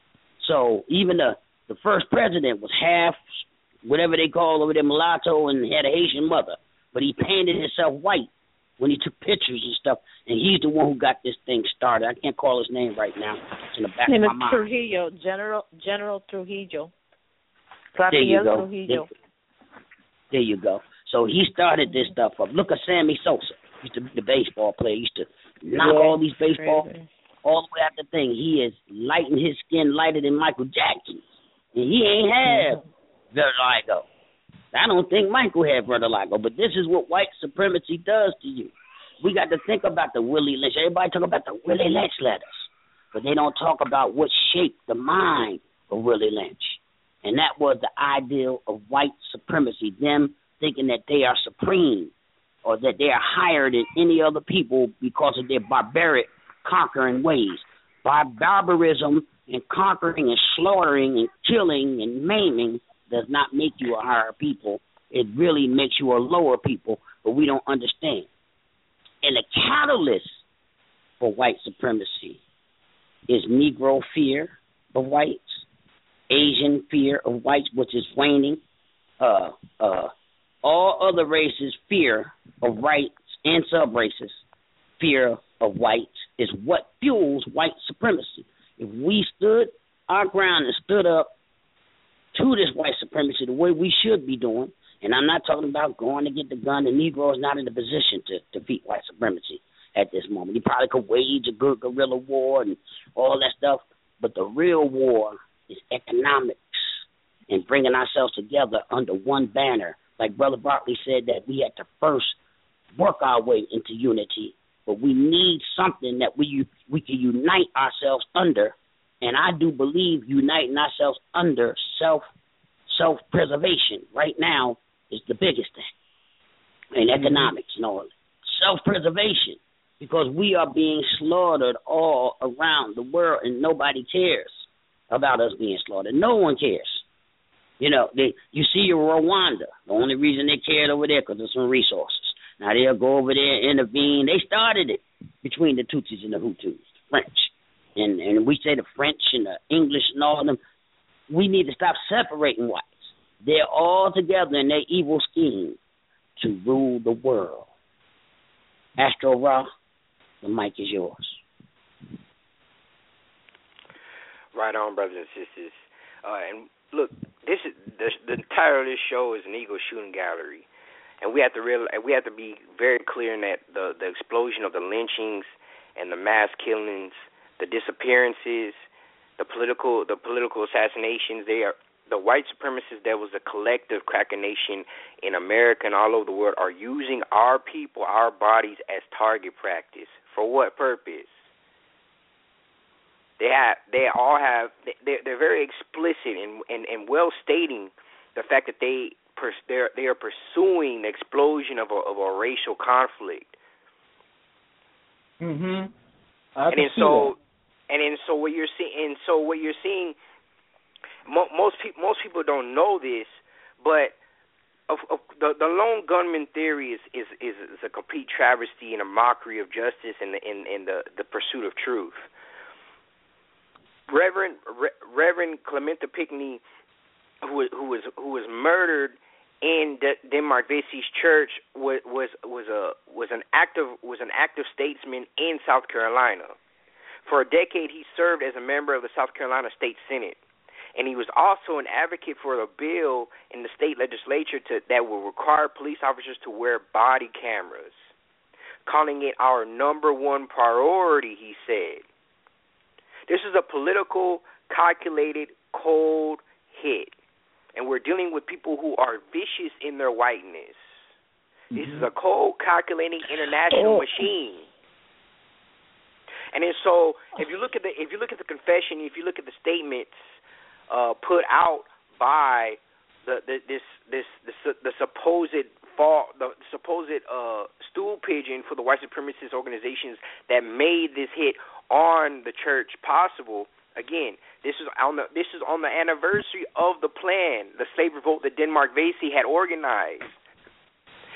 So even the, the first president was half, whatever they call over there, mulatto, and had a Haitian mother. But he painted himself white when he took pictures and stuff, and he's the one who got this thing started. I can't call his name right now. It's in the back name of is my mind. Trujillo, General General Trujillo. There you Rafael go. Trujillo. There you go. So he started this stuff up. Look at Sammy Sosa. He used to be the baseball player. He used to knock yeah, all these baseball crazy. all the way out the thing. He is lighting his skin lighter than Michael Jackson. And he ain't have vitiligo. I don't think Michael had vitiligo, but this is what white supremacy does to you. We got to think about the Willie Lynch. Everybody talk about the Willie Lynch letters, but they don't talk about what shaped the mind of Willie Lynch. And that was the ideal of white supremacy, them thinking that they are supreme or that they are higher than any other people because of their barbaric conquering ways. Bar- barbarism and conquering and slaughtering and killing and maiming does not make you a higher people. It really makes you a lower people, but we don't understand. And the catalyst for white supremacy is Negro fear of whites, Asian fear of whites, which is waning, uh, uh, all other races' fear of whites and sub-races' fear of whites is what fuels white supremacy. If we stood our ground and stood up to this white supremacy the way we should be doing, and I'm not talking about going to get the gun. The Negro is not in a position to defeat white supremacy at this moment. He probably could wage a good guerrilla war and all that stuff, but the real war is economics and bringing ourselves together under one banner. Like Brother Bartley said, that we had to first work our way into unity, but we need something that we we can unite ourselves under, and I do believe uniting ourselves under self self preservation right now is the biggest thing in economics. You know, self preservation, because we are being slaughtered all around the world, and nobody cares about us being slaughtered. No one cares. You know, they, you see Rwanda. The only reason they cared over there because of some resources. Now they'll go over there and intervene. They started it between the Tutsis and the Hutus, French. And and we say the French and the English and all of them. We need to stop separating whites. They're all together in their evil scheme to rule the world. Astro Ra, the mic is yours. Right on, brothers and sisters. Uh, and look, this is the, the entire of this show is an ego shooting gallery, and we have to real we have to be very clear in that the the explosion of the lynchings and the mass killings, the disappearances, the political the political assassinations. They are the white supremacists. That was a collective Cracker Nation in America and all over the world are using our people, our bodies as target practice. For what purpose? They have, they all have, they're, they're very explicit and and, and well stating the fact that they they're they are pursuing the explosion of a of a racial conflict. Mhm. And then so, that. and then so what you're seeing, and so what you're seeing, mo- most people most people don't know this, but of, of the the lone gunman theory is, is is is a complete travesty and a mockery of justice and in in the the pursuit of truth. Reverend Re, Reverend Clementa Pinckney, who who was who was murdered in De, Denmark Vesey's church, was was was a was an active was an active statesman in South Carolina. For a decade, he served as a member of the South Carolina State Senate, and he was also an advocate for a bill in the state legislature to, that will require police officers to wear body cameras, calling it our number one priority. He said. This is a political, calculated, cold hit. And we're dealing with people who are vicious in their whiteness. Mm-hmm. This is a cold, calculating international oh. machine. And then so if you look at the if you look at the confession, if you look at the statements uh, put out by the, the this this this the supposed fall the supposed uh, stool pigeon for the white supremacist organizations that made this hit on the church possible. Again, this is on the this is on the anniversary of the plan, the slave revolt that Denmark Vesey had organized.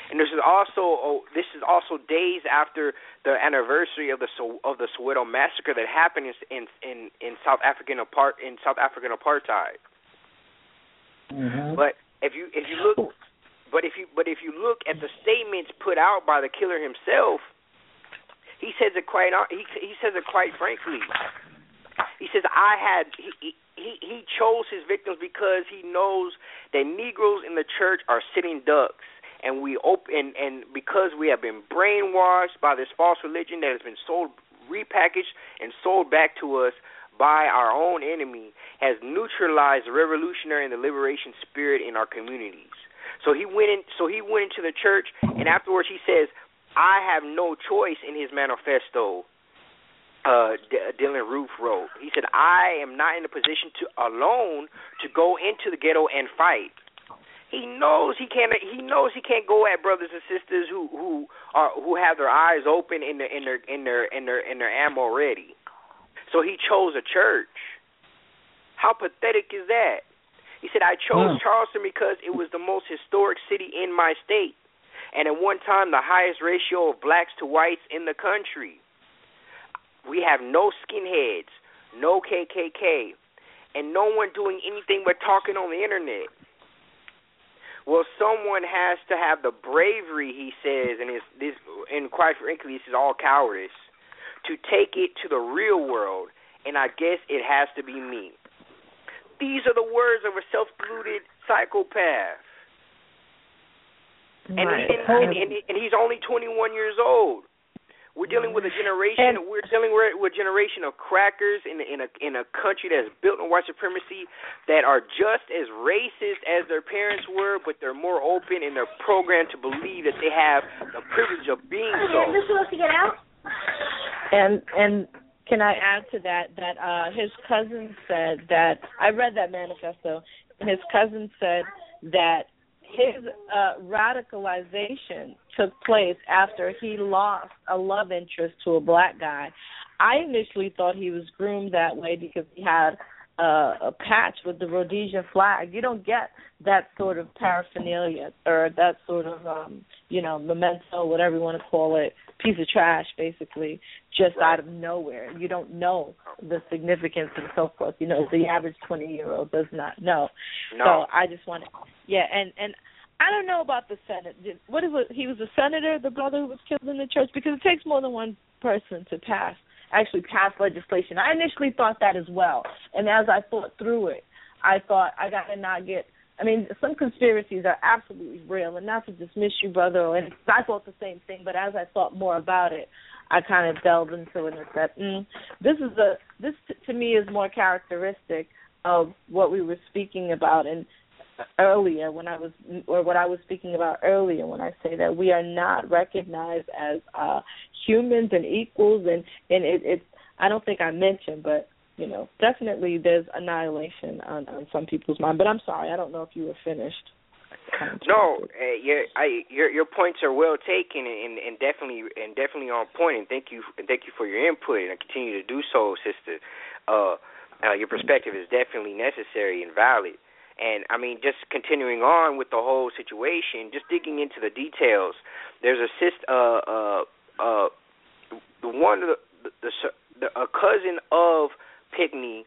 And this is also oh, this is also days after the anniversary of the of the Soweto massacre that happened in in in South African apart in South African apartheid. Mm-hmm. But if you if you look, but if you but if you look at the statements put out by the killer himself, he says it quite he he says it quite frankly. He says I had he he he chose his victims because he knows that Negroes in the church are sitting ducks. And we open, and because we have been brainwashed by this false religion that has been sold, repackaged, and sold back to us by our own enemy, has neutralized the revolutionary and the liberation spirit in our communities. So he went in. So he went into the church, and afterwards he says, "I have no choice." In his manifesto, uh, D- Dylan Roof wrote, he said, "I am not in a position to alone to go into the ghetto and fight." He knows he can't. He knows he can't go at brothers and sisters who who are who have their eyes open and their in their in their in their in their ammo ready. So he chose a church. How pathetic is that? He said, "I chose mm. Charleston because it was the most historic city in my state, and at one time the highest ratio of blacks to whites in the country. We have no skinheads, no K K K, and no one doing anything but talking on the internet." Well, someone has to have the bravery, he says, and it's this, and quite frankly, this is all cowardice, to take it to the real world, and I guess it has to be me. These are the words of a self-deluded psychopath, and, right. he, and, and, and he's only twenty-one years old. We're dealing with a generation. And we're dealing with, with a generation of crackers in in a in a country that's built on white supremacy that are just as racist as their parents were, but they're more open and they're programmed to believe that they have the privilege of being so. This supposed to get out. And and can I add to that that uh, his cousin said that I read that manifesto, and his cousin said that his uh, radicalization took place after he lost a love interest to a black guy. I initially thought he was groomed that way because he had uh, a patch with the Rhodesian flag. You don't get that sort of paraphernalia or that sort of, um, you know, memento, whatever you want to call it, piece of trash, basically, just right. out of nowhere. You don't know the significance and so forth. You know, the average twenty-year-old does not know. No. So I just want to, yeah, and, and I don't know about the Senate. What is it? He was a senator, the brother who was killed in the church, because it takes more than one person to pass, actually pass legislation. I initially thought that as well. And as I thought through it, I thought I got to not get, I mean, some conspiracies are absolutely real, and not to dismiss you, brother, or anything. I thought the same thing, but as I thought more about it, I kind of delved into it and said, mm, this is a, this t- to me is more characteristic of what we were speaking about and earlier when I was, or what I was speaking about earlier when I say that we are not recognized as uh, humans and equals, and, and it, it's, I don't think I mentioned, but, you know, definitely there's annihilation on, on some people's mind. But I'm sorry, I don't know if you were finished. No, uh, your, I, your your points are well taken and, and definitely and definitely on point. And thank you and thank you for your input, and I continue to do so, sister. Uh, uh, your perspective is definitely necessary and valid. And I mean, just continuing on with the whole situation, just digging into the details. There's a sister, uh, uh, uh, the one of the, the, the a cousin of Pickney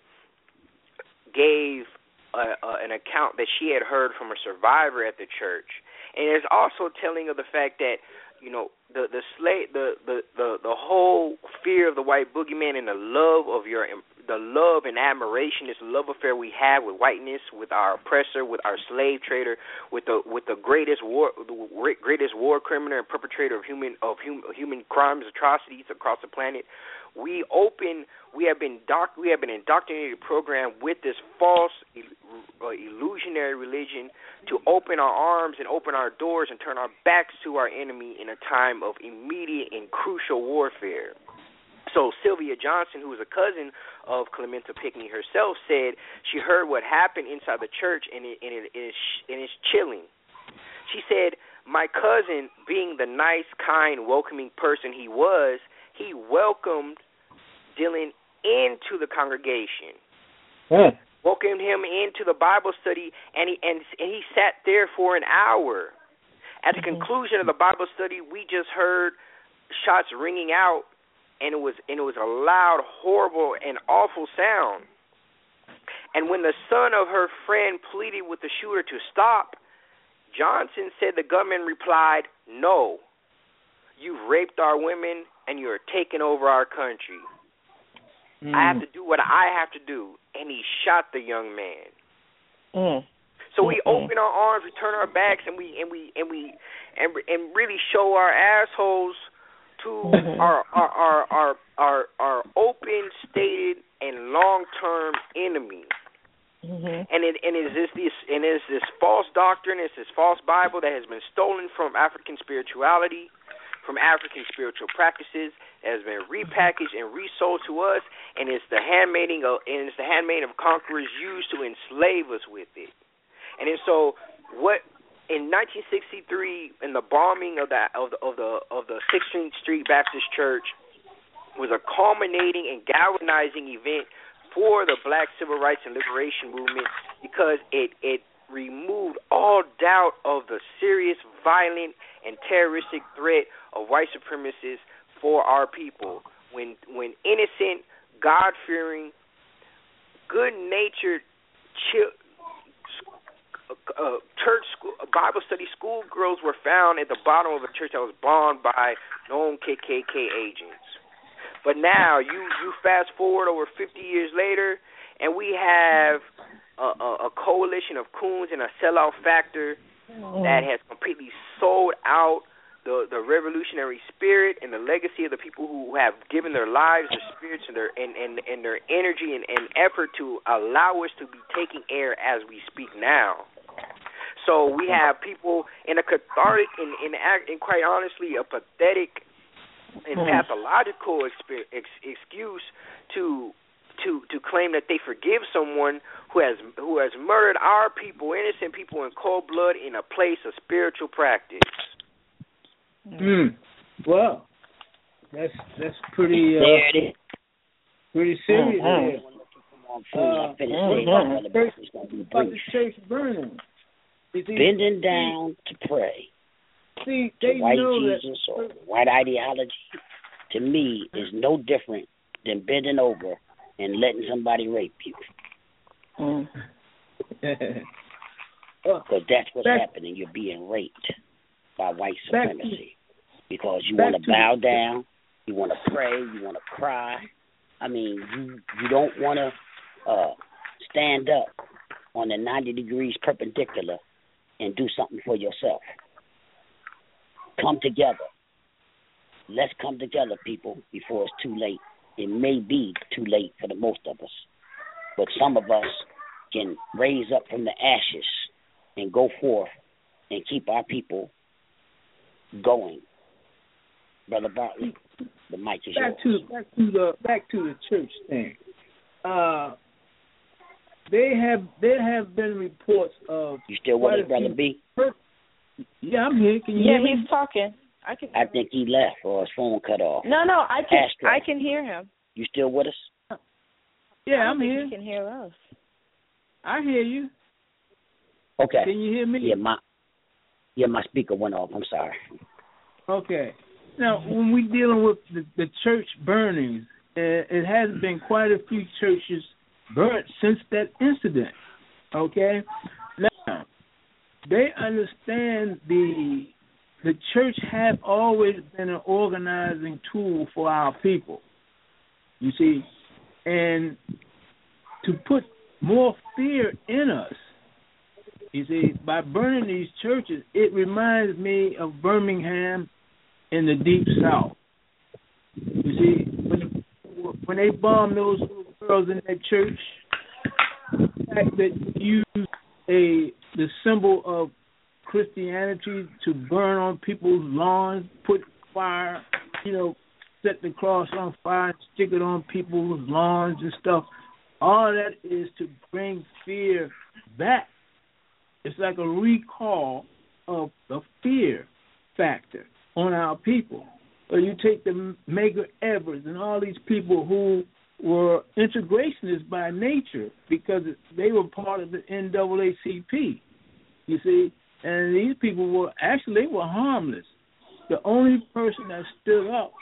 gave Uh, uh, an account that she had heard from a survivor at the church, and it's also telling of the fact that, you know, the the slave, the, the the the whole fear of the white boogeyman and the love of your the love and admiration, this love affair we have with whiteness, with our oppressor, with our slave trader, with the with the greatest war the greatest war criminal and perpetrator of human of hum, human crimes, atrocities across the planet. We open. We have been doc, We have been indoctrinated, programmed with this false, uh, illusionary religion to open our arms and open our doors and turn our backs to our enemy in a time of immediate and crucial warfare. So Sylvia Johnson, who was a cousin of Clementa Pickney herself, said she heard what happened inside the church, and it, and it is and it's chilling. She said, "My cousin, being the nice, kind, welcoming person he was, he welcomed Dylan into the congregation, yeah. welcomed him into the Bible study, and he and, and he sat there for an hour. At the mm-hmm. conclusion of the Bible study, we just heard shots ringing out, and it was and it was a loud, horrible, and awful sound. And when the son of her friend pleaded with the shooter to stop, Johnson said the gunman replied, "No, you've raped our women and you're taking over our country. Mm. I have to do what I have to do." And he shot the young man. Mm. So we mm-hmm. open our arms, we turn our backs, and we and we and we and and really show our assholes to mm-hmm. our, our our our our our open, stated, and long-term enemy. Mm-hmm. And it and is this this and is this false doctrine, it's this false Bible that has been stolen from African spirituality, from African spiritual practices, that has been repackaged and resold to us, and it's the handmaiding of and it's the handmaid of conquerors used to enslave us with it. And then so what in nineteen sixty-three, in the bombing of the of the of the of the sixteenth Street Baptist Church, was a culminating and galvanizing event for the Black Civil Rights and Liberation Movement, because it, it removed all doubt of the serious, violent, and terroristic threat of white supremacists for our people. When when innocent, God-fearing, good-natured ch- uh, church school, Bible study school girls were found at the bottom of a church that was bombed by known K K K agents. But now, you, you fast forward over fifty years later, and we have a, a, a coalition of coons and a sellout factor that has completely sold out the, the revolutionary spirit and the legacy of the people who have given their lives, their spirits, and their and, and, and their energy and, and effort to allow us to be taking air as we speak now. So we have people in a cathartic and, and, and quite honestly, a pathetic and pathological exp- ex- excuse to to to claim that they forgive someone who has who has murdered our people, innocent people, in cold blood in a place of spiritual practice. Mm. Well, that's that's pretty uh, pretty serious. Mm-hmm. Uh, mm-hmm. About the church burning, bending down to pray. See, they white know Jesus that, or white ideology, to me, is no different than bending over and letting somebody rape you. Mm. Because that's what's back, happening. You're being raped by white supremacy. To, because you want to bow down, you want to pray, you want to cry. I mean, you, you don't want to uh, stand up on the ninety degrees perpendicular and do something for yourself. Come together. Let's come together, people, before it's too late. It may be too late for the most of us, but some of us can raise up from the ashes and go forth and keep our people going. Brother Bartley, the mic is back yours. To, back to the back to the church thing. Uh, they have there have been reports of. You still with us, Brother B? Per- Yeah, I'm here. Can you yeah, hear me? Yeah, he's talking. I can. I think he left or his phone cut off. No, no, I can. Astro. I can hear him. You still with us? Yeah, I'm here. He can hear us. I hear you. Okay. Can you hear me? Yeah, my yeah, my speaker went off. I'm sorry. Okay. Now, when we're dealing with the, the church burnings, uh, it has been quite a few churches burnt since that incident. Okay. Now, they understand the the church have always been an organizing tool for our people. You see, and to put more fear in us, you see, by burning these churches, it reminds me of Birmingham in the Deep South. You see, when, when they bombed those little girls in that church, the fact that you use a the symbol of Christianity to burn on people's lawns, put fire, you know, set the cross on fire, and stick it on people's lawns and stuff. All that is to bring fear back. It's like a recall of the fear factor on our people. So you take the Medgar Evers and all these people who were integrationists by nature because they were part of the N double A C P. You see, And these people were actually they were harmless. The only person that stood up,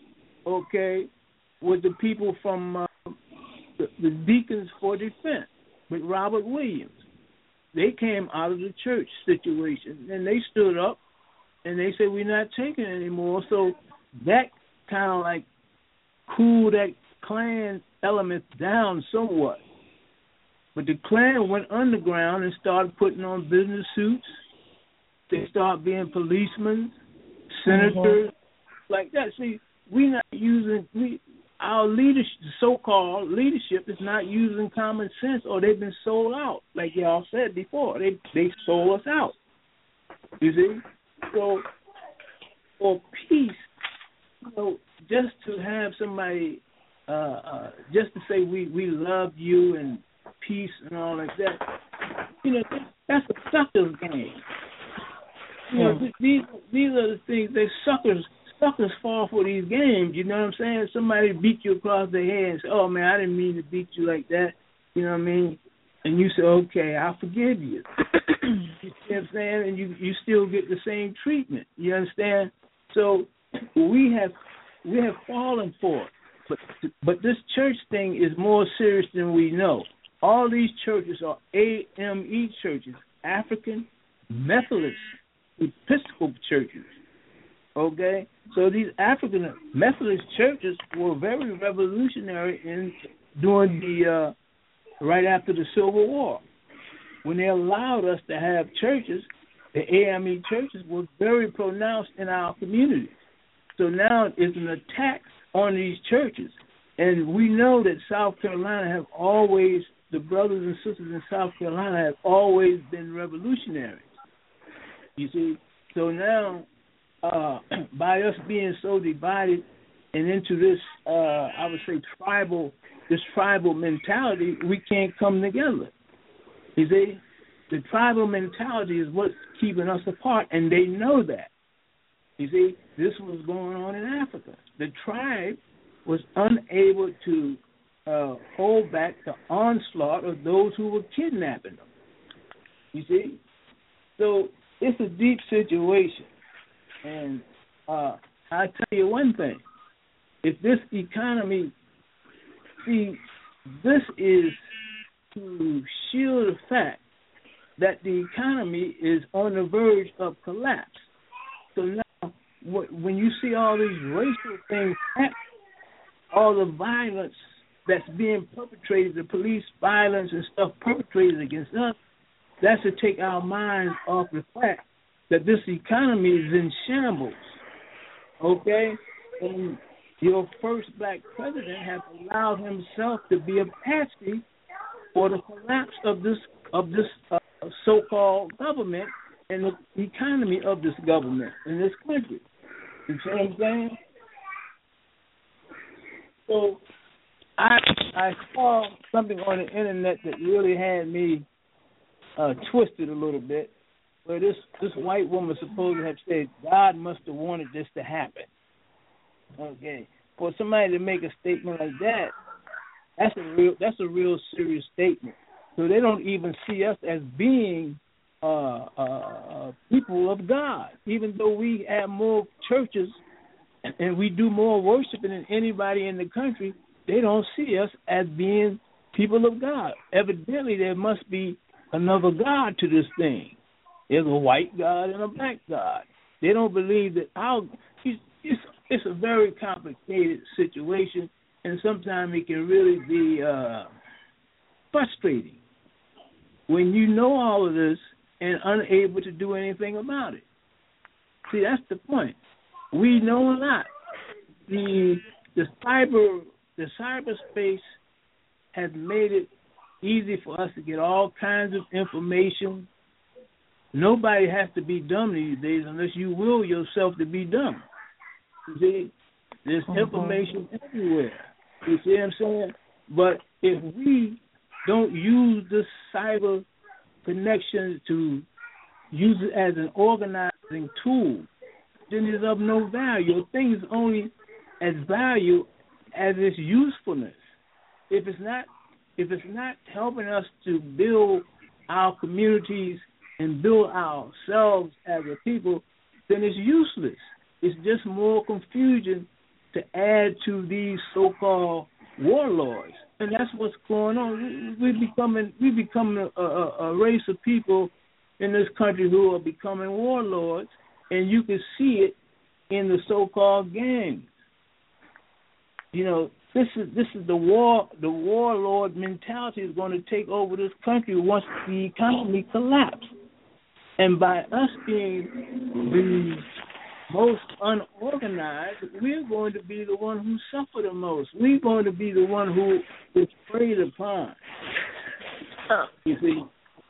okay, was the people from uh, the, the Deacons for Defense with Robert Williams. They came out of the church situation, and they stood up, and they said, we're not taking it anymore. So that kind of like cooled that Klan element down somewhat. But the Klan went underground and started putting on business suits. They started being policemen, senators, mm-hmm. like that. See, we're not using, we, our leadership, so-called leadership is not using common sense, or they've been sold out, like y'all said before. They they sold us out. You see? So for peace, you know, just to have somebody, uh, uh, just to say we, we love you and peace and all like that, you know, that's a sucker's game. You know, mm. these these are the things, they suckers, suckers fall for these games, you know what I'm saying? Somebody beat you across the head and say, oh, man, I didn't mean to beat you like that, you know what I mean? And you say, okay, I'll forgive you. You see what I'm saying? And you, you still get the same treatment, you understand? So we have we have fallen for it. But, but this church thing is more serious than we know. All these churches are A M E churches, African, Methodist, Episcopal churches, okay? So these African Methodist churches were very revolutionary in during the, uh, right after the Civil War. When they allowed us to have churches, the A M E churches were very pronounced in our communities. So now it's an attack on these churches. And we know that South Carolina have always, the brothers and sisters in South Carolina have always been revolutionaries. You see? So now, uh, by us being so divided and into this, uh, I would say, tribal, this tribal mentality, we can't come together. You see? The tribal mentality is what's keeping us apart, and they know that. You see, this was going on in Africa. The tribe was unable to uh, hold back the onslaught of those who were kidnapping them. You see? So it's a deep situation. And uh, I tell you one thing. If this economy, see, this is to shield the fact that the economy is on the verge of collapse. So now, when you see all these racial things happen, all the violence that's being perpetrated, the police violence and stuff perpetrated against us, that's to take our minds off the fact that this economy is in shambles, okay? And your first black president has allowed himself to be a patsy for the collapse of this of this uh, so-called government and the economy of this government in this country. You see what I'm saying? So I I saw something on the internet that really had me uh, twisted a little bit, where this, this white woman supposedly have said, God must have wanted this to happen. Okay. For somebody to make a statement like that, that's a real that's a real serious statement. So they don't even see us as being uh, uh, people of God, even though we have more churches and we do more worshiping than anybody in the country. They don't see us as being people of God. Evidently, there must be another God to this thing. There's a white God and a black God. They don't believe that our it's, it's, it's a very complicated situation, and sometimes it can really be uh, frustrating when you know all of this and unable to do anything about it. See, that's the point. We know a lot. The the cyber the cyberspace has made it easy for us to get all kinds of information. Nobody has to be dumb these days unless you will yourself to be dumb. You see, there's mm-hmm. information everywhere. You see what I'm saying? But if we don't use this cyber connection to use it as an organizing tool, then it's of no value. A thing is only as value as its usefulness. If it's not, if it's not helping us to build our communities and build ourselves as a people, then it's useless. It's just more confusion to add to these so-called warlords, and that's what's going on. We're becoming we becoming a, a, a race of people in this country who are becoming warlords, and you can see it in the so-called gangs. You know, this is this is the war the warlord mentality is going to take over this country once the economy collapses. And by us being the most unorganized, we're going to be the one who suffer the most. We're going to be the one who is preyed upon. You see?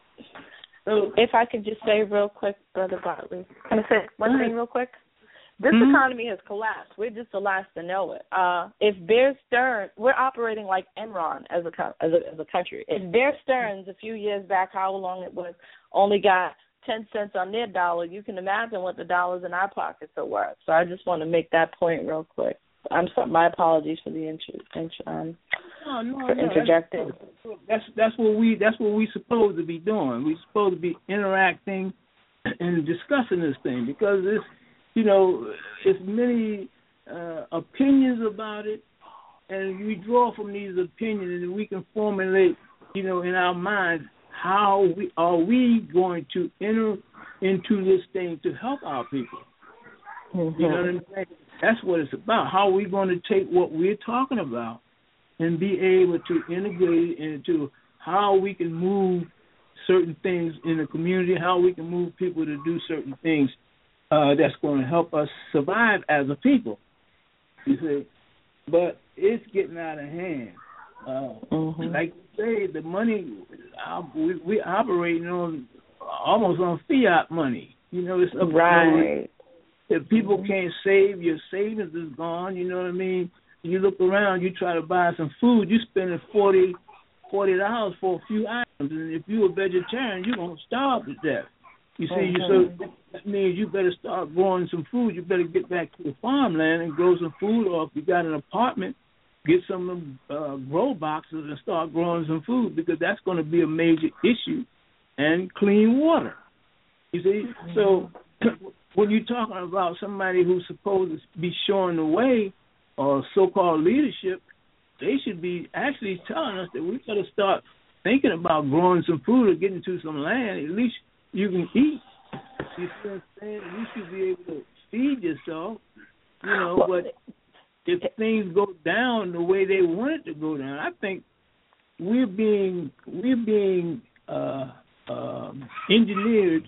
So, if I could just say real quick, Brother Bartley, can I say one thing real quick? This mm-hmm. economy has collapsed. We're just the last to know it. Uh, if Bear Stearns, we're operating like Enron as a, as a as a country. If Bear Stearns, a few years back, how long it was, only got ten cents on their dollar, you can imagine what the dollars in our pockets are worth. So I just want to make that point real quick. I'm sorry, my apologies for the intro, intro, um, no, no, for no, interjecting. That's, that's that's what we that's what we supposed to be doing. We're supposed to be interacting and discussing this thing because it's you know it's many uh, opinions about it, and we draw from these opinions and we can formulate you know in our minds how we are we going to enter into this thing to help our people. Mm-hmm. You know what I'm saying? That's what it's about. How are we going to take what we're talking about and be able to integrate it into how we can move certain things in the community, how we can move people to do certain things uh, that's going to help us survive as a people. You see? But it's getting out of hand. Uh, mm-hmm. Like you say, the money, uh, we, we're operating on almost on fiat money. You know, it's up right. If people can't save, your savings is gone. You know what I mean? You look around, you try to buy some food, you're spending forty dollars for a few items. And if you're a vegetarian, you're going to starve to death. You see, mm-hmm. so that means you better start growing some food. You better get back to the farmland and grow some food. Or if you got an apartment, get some uh, grow boxes and start growing some food because that's going to be a major issue. And clean water. You see? Mm-hmm. So when you're talking about somebody who's supposed to be showing the way or so-called leadership, they should be actually telling us that we got to start thinking about growing some food or getting to some land. At least you can eat. You see what I'm saying? You should be able to feed yourself, you know, but if things go down the way they want it to go down, I think we're being, we're being uh, uh, engineered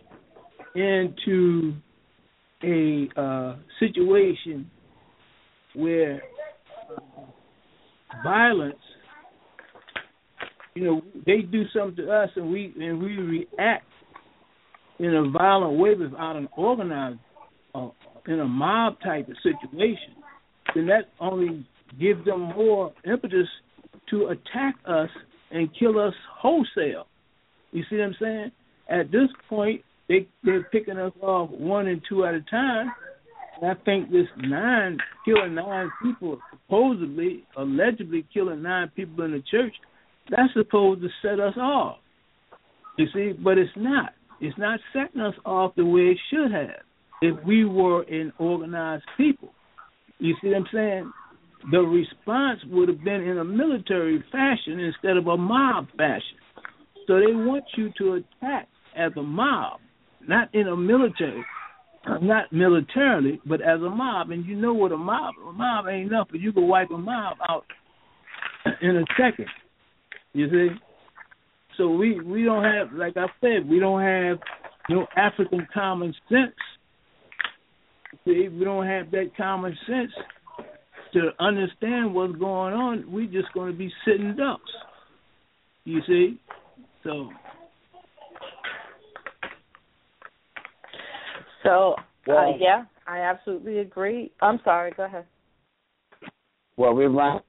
into a uh, situation where uh, violence, you know, they do something to us and we and we react in a violent way without an organized, uh, in a mob type of situation, then that only gives them more impetus to attack us and kill us wholesale. You see what I'm saying? At this point, They, they're picking us off one and two at a time. And I think this nine, killing nine people, supposedly, allegedly killing nine people in the church, that's supposed to set us off. You see, but it's not. It's not setting us off the way it should have if we were an organized people. You see what I'm saying? The response would have been in a military fashion instead of a mob fashion. So they want you to attack as a mob. Not in a military, not militarily, but as a mob. And you know what a mob, a mob ain't nothing. You can wipe a mob out in a second. You see? So we, we don't have, like I said, we don't have no African common sense. See, we don't have that common sense to understand what's going on. We're just going to be sitting ducks. You see? So... So, well, uh, yeah, I absolutely agree. I'm sorry, go ahead. Well, we're running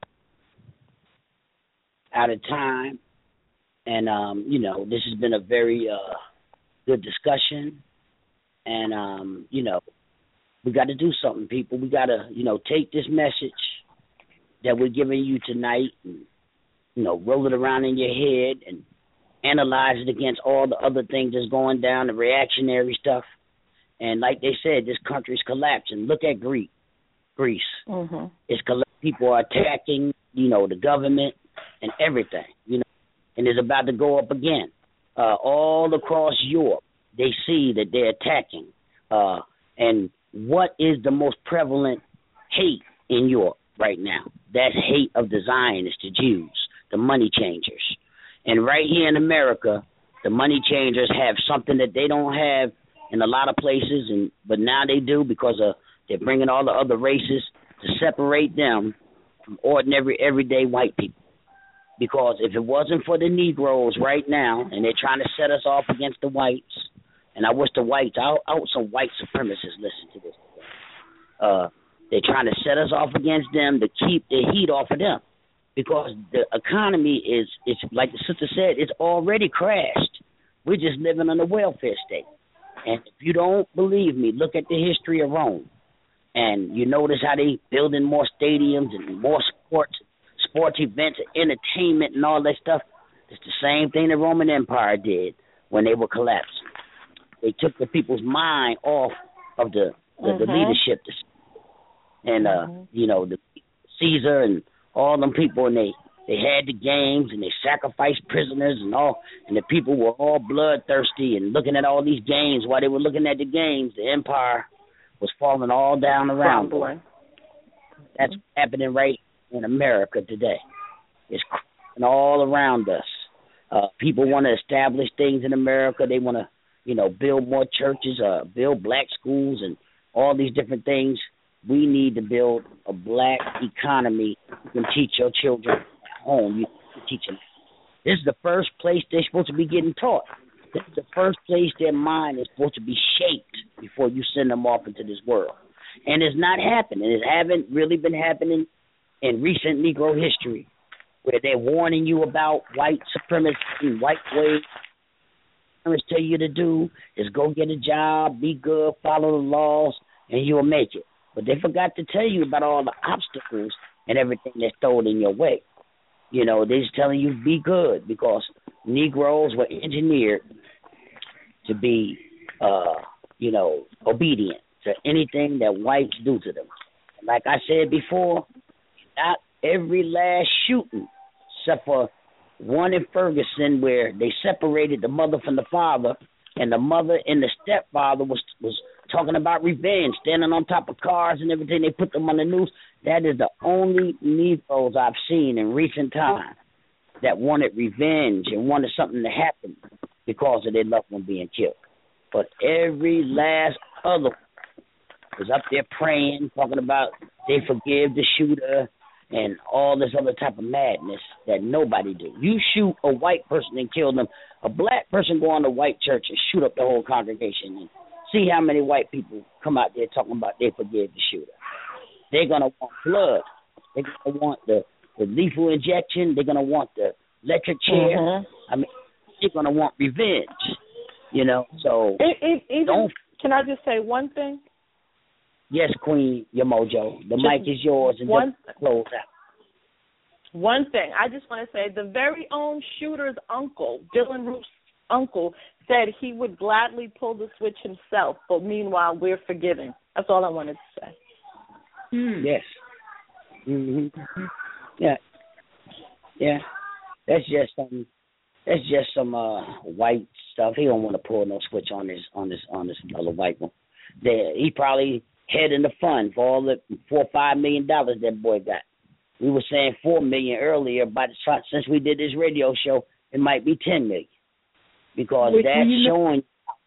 out of time, and, um, you know, this has been a very uh, good discussion, and, um, you know, we got to do something, people. We got to, you know, take this message that we're giving you tonight and, you know, roll it around in your head and analyze it against all the other things that's going down, the reactionary stuff. And like they said, this country's collapsing. Look at Greece. Greece. Mm-hmm. It's coll- people are attacking, you know, the government and everything, you know, and it's about to go up again. Uh, all across Europe, they see that they're attacking. Uh, and what is the most prevalent hate in Europe right now? That's hate of the Zionists, the Jews, the money changers. And right here in America, the money changers have something that they don't have in a lot of places, and but now they do because of, they're bringing all the other races to separate them from ordinary, everyday white people. Because if it wasn't for the Negroes right now, and they're trying to set us off against the whites, and I wish the whites, I hope some white supremacists listen to this. Uh, they're trying to set us off against them to keep the heat off of them. Because the economy is, it's like the sister said, it's already crashed. We're just living on a welfare state. And if you don't believe me, look at the history of Rome. And you notice how they building more stadiums and more sports, sports events, and entertainment and all that stuff. It's the same thing the Roman Empire did when they were collapsing. They took the people's mind off of the, the, mm-hmm. the leadership. And, uh, mm-hmm. you know, the Caesar and all them people, and they, they had the games, and they sacrificed prisoners and all, and the people were all bloodthirsty and looking at all these games. While they were looking at the games, the empire was falling all down around them. That's what's happening right in America today. It's crumbling all around us. Uh, people want to establish things in America. They want to, you know, build more churches, uh, build black schools, and all these different things. We need to build a black economy. You can teach your children at home. You can teach them. This is the first place they're supposed to be getting taught. This is the first place their mind is supposed to be shaped before you send them off into this world. And it's not happening. It hasn't really been happening in recent Negro history, where they're warning you about white supremacy and white ways. Parents tell you to do is go get a job, be good, follow the laws, and you'll make it. But they forgot to tell you about all the obstacles and everything that's thrown in your way. You know, they're just telling you be good because Negroes were engineered to be, uh, you know, obedient to anything that whites do to them. Like I said before, not every last shooting, except for one in Ferguson where they separated the mother from the father, and the mother and the stepfather was was talking about revenge, standing on top of cars and everything. They put them on the news. That is the only Negroes I've seen in recent times that wanted revenge and wanted something to happen because of their loved one being killed. But every last other one was up there praying, talking about they forgive the shooter and all this other type of madness that nobody do. You shoot a white person and kill them. A black person go on to white church and shoot up the whole congregation and see how many white people come out there talking about they forgive the shooter. They're going to want blood. They're going to want the, the lethal injection. They're going to want the electric chair. Mm-hmm. I mean, they're going to want revenge, you know. So it, it, even, don't. Can I just say one thing? Yes, Queen Yamojo. The just mic is yours, and one, just close out. One thing. I just want to say the very own shooter's uncle, Dylan Roof's uncle, said he would gladly pull the switch himself, but meanwhile, we're forgiving. That's all I wanted to say. Mm. Yes. Mm-hmm. Yeah. Yeah. That's just some. That's just some uh, white stuff. He don't want to pull no switch on this on this on this other white one. There, he probably head in the fund for all the four or five million dollars that boy got. We were saying four million earlier, but since we did this radio show, it might be ten million because Wait, that's you know- showing,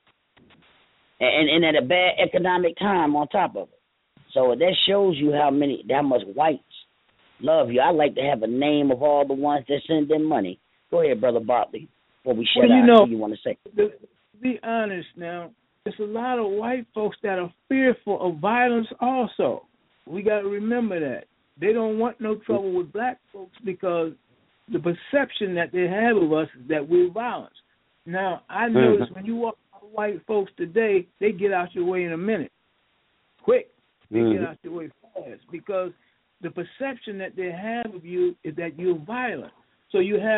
and and at a bad economic time on top of it. So that shows you how many, how much whites love you. I like to have a name of all the ones that send them money. Go ahead, Brother Bartley. Before we shut well, you out, know, what you want to say? To be honest now, there's a lot of white folks that are fearful of violence also. We got to remember that. They don't want no trouble with black folks because the perception that they have of us is that we're violent. Now, I notice mm-hmm. when you walk with white folks today, they get out your way in a minute. Quick. They mm-hmm. get out your way fast because the perception that they have of you is that you're violent. So you have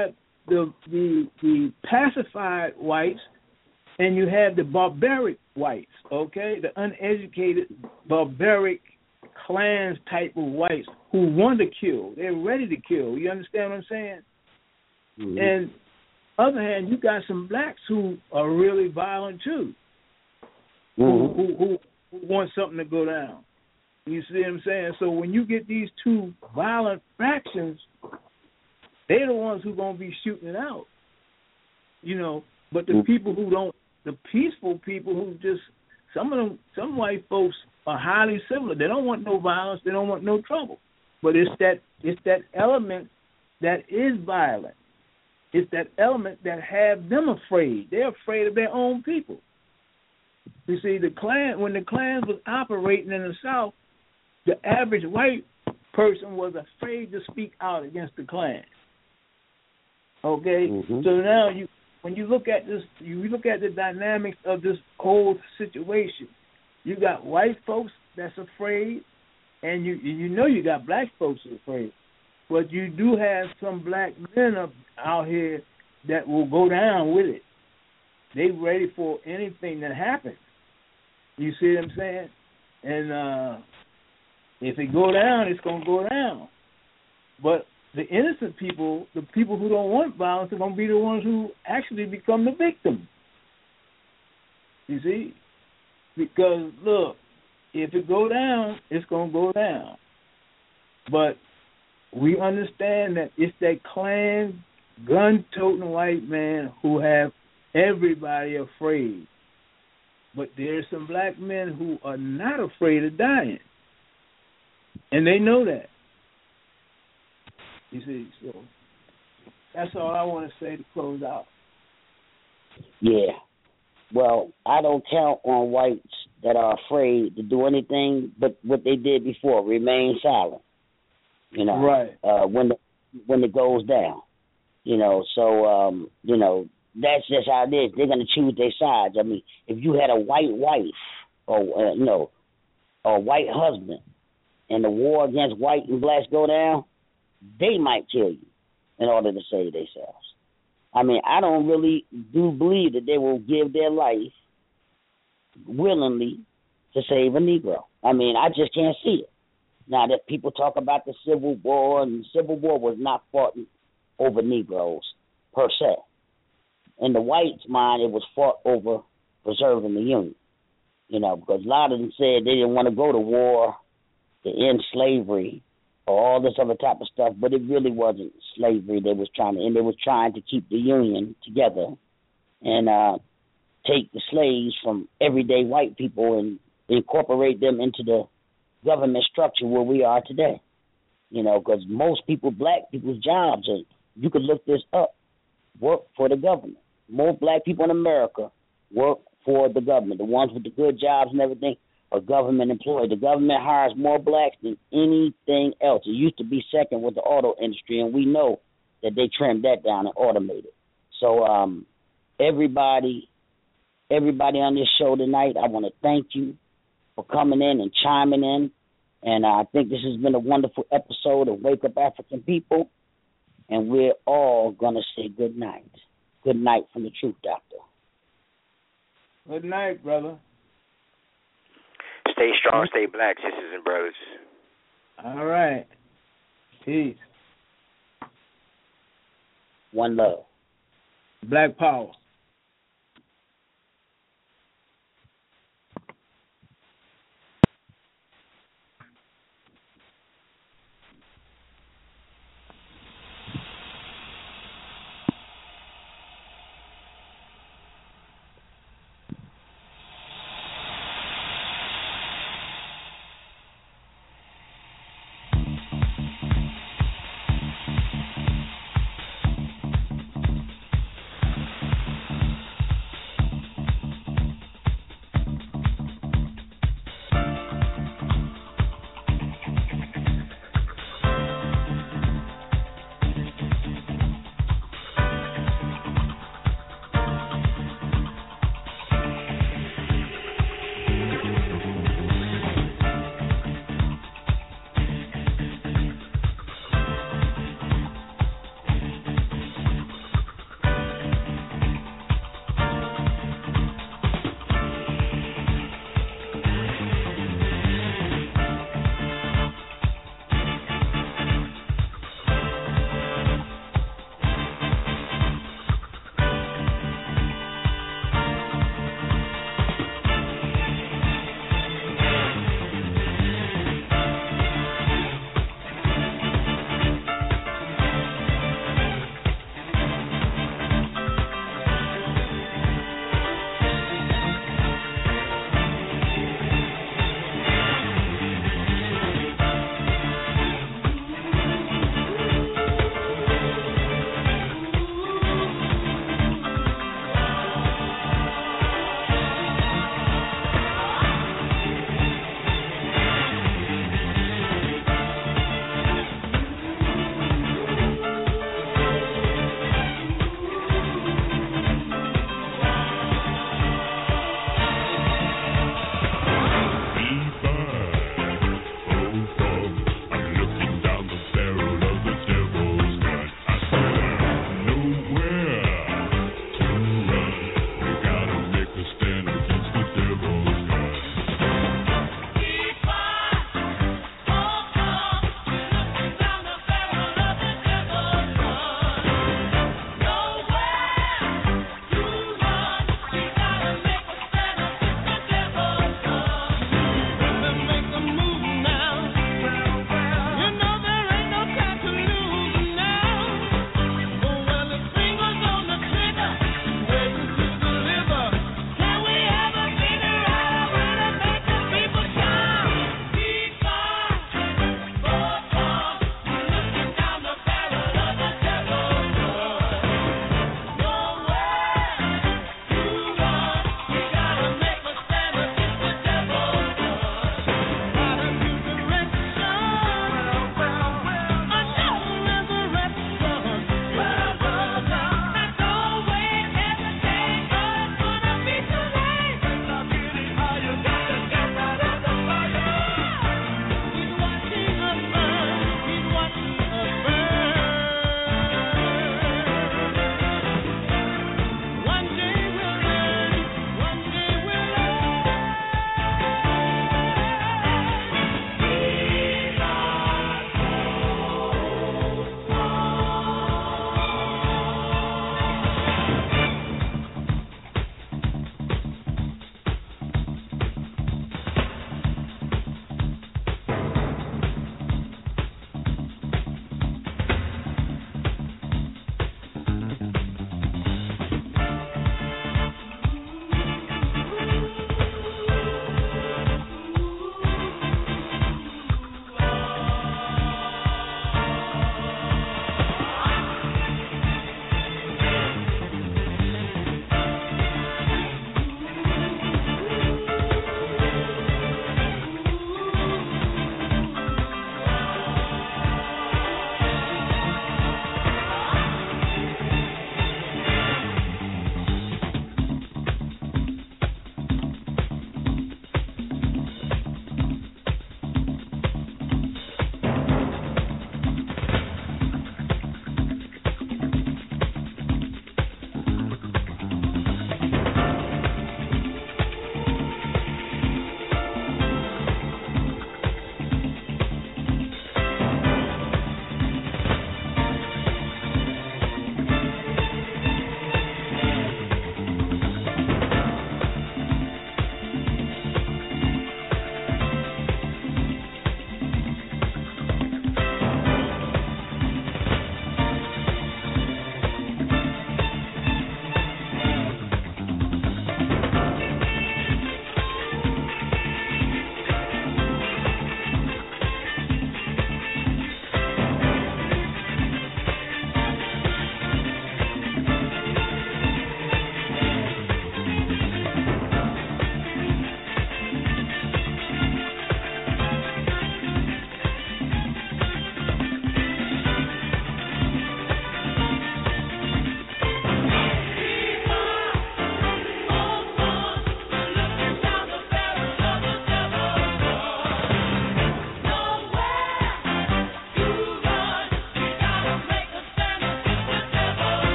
the the the pacified whites, and you have the barbaric whites. Okay, the uneducated, barbaric clans type of whites who want to kill. They're ready to kill. You understand what I'm saying? Mm-hmm. And other hand, you got some blacks who are really violent too, mm-hmm. who, who who want something to go down. You see what I'm saying? So when you get these two violent factions, they're the ones who are going to be shooting it out. You know, but the people who don't, the peaceful people who just, some of them, some white folks are highly civil. They don't want no violence. They don't want no trouble. But it's that it's that element that is violent. It's that element that have them afraid. They're afraid of their own people. You see, the Klan, when the Klan was operating in the South, the average white person was afraid to speak out against the Klan. Okay, mm-hmm. So now you, when you look at this, you look at the dynamics of this whole situation. You got white folks that's afraid, and you you know you got black folks afraid, but you do have some black men up out here that will go down with it. They ready for anything that happens. You see what I'm saying? And uh, if it go down, it's gonna go down. But the innocent people, the people who don't want violence, are gonna be the ones who actually become the victim. You see? Because look, if it go down, it's gonna go down. But we understand that it's that Klan, gun-toting white man who have everybody afraid. But there's some black men who are not afraid of dying. And they know that. You see, so that's all I want to say to close out. Yeah. Well, I don't count on whites that are afraid to do anything but what they did before, remain silent. You know, right. uh, when the, when it goes down. You know, so, um, you know, that's just how it is. They're going to choose their sides. I mean, if you had a white wife or, uh, you know, or a white husband and the war against white and blacks go down, they might kill you in order to save themselves. I mean, I don't really do believe that they will give their life willingly to save a Negro. I mean, I just can't see it. Now that people talk about the Civil War, and the Civil War was not fought over Negroes per se. In the whites' mind, it was fought over preserving the Union. You know, because a lot of them said they didn't want to go to war to end slavery or all this other type of stuff, but it really wasn't slavery they was trying to end. They was trying to keep the Union together and uh, take the slaves from everyday white people and incorporate them into the government structure where we are today. You know, because most people, black people's jobs, are, you could look this up, work for the government. More black people in America work for the government. The ones with the good jobs and everything are government employed. The government hires more blacks than anything else. It used to be second with the auto industry, and we know that they trimmed that down and automated. So um, everybody, everybody on this show tonight, I want to thank you for coming in and chiming in. And I think this has been a wonderful episode of Wake Up African People. And we're all going to say good night. Good night from the Truth Doctor. Good night, brother. Stay strong, stay black, sisters and brothers. All right. Peace. One love. Black power.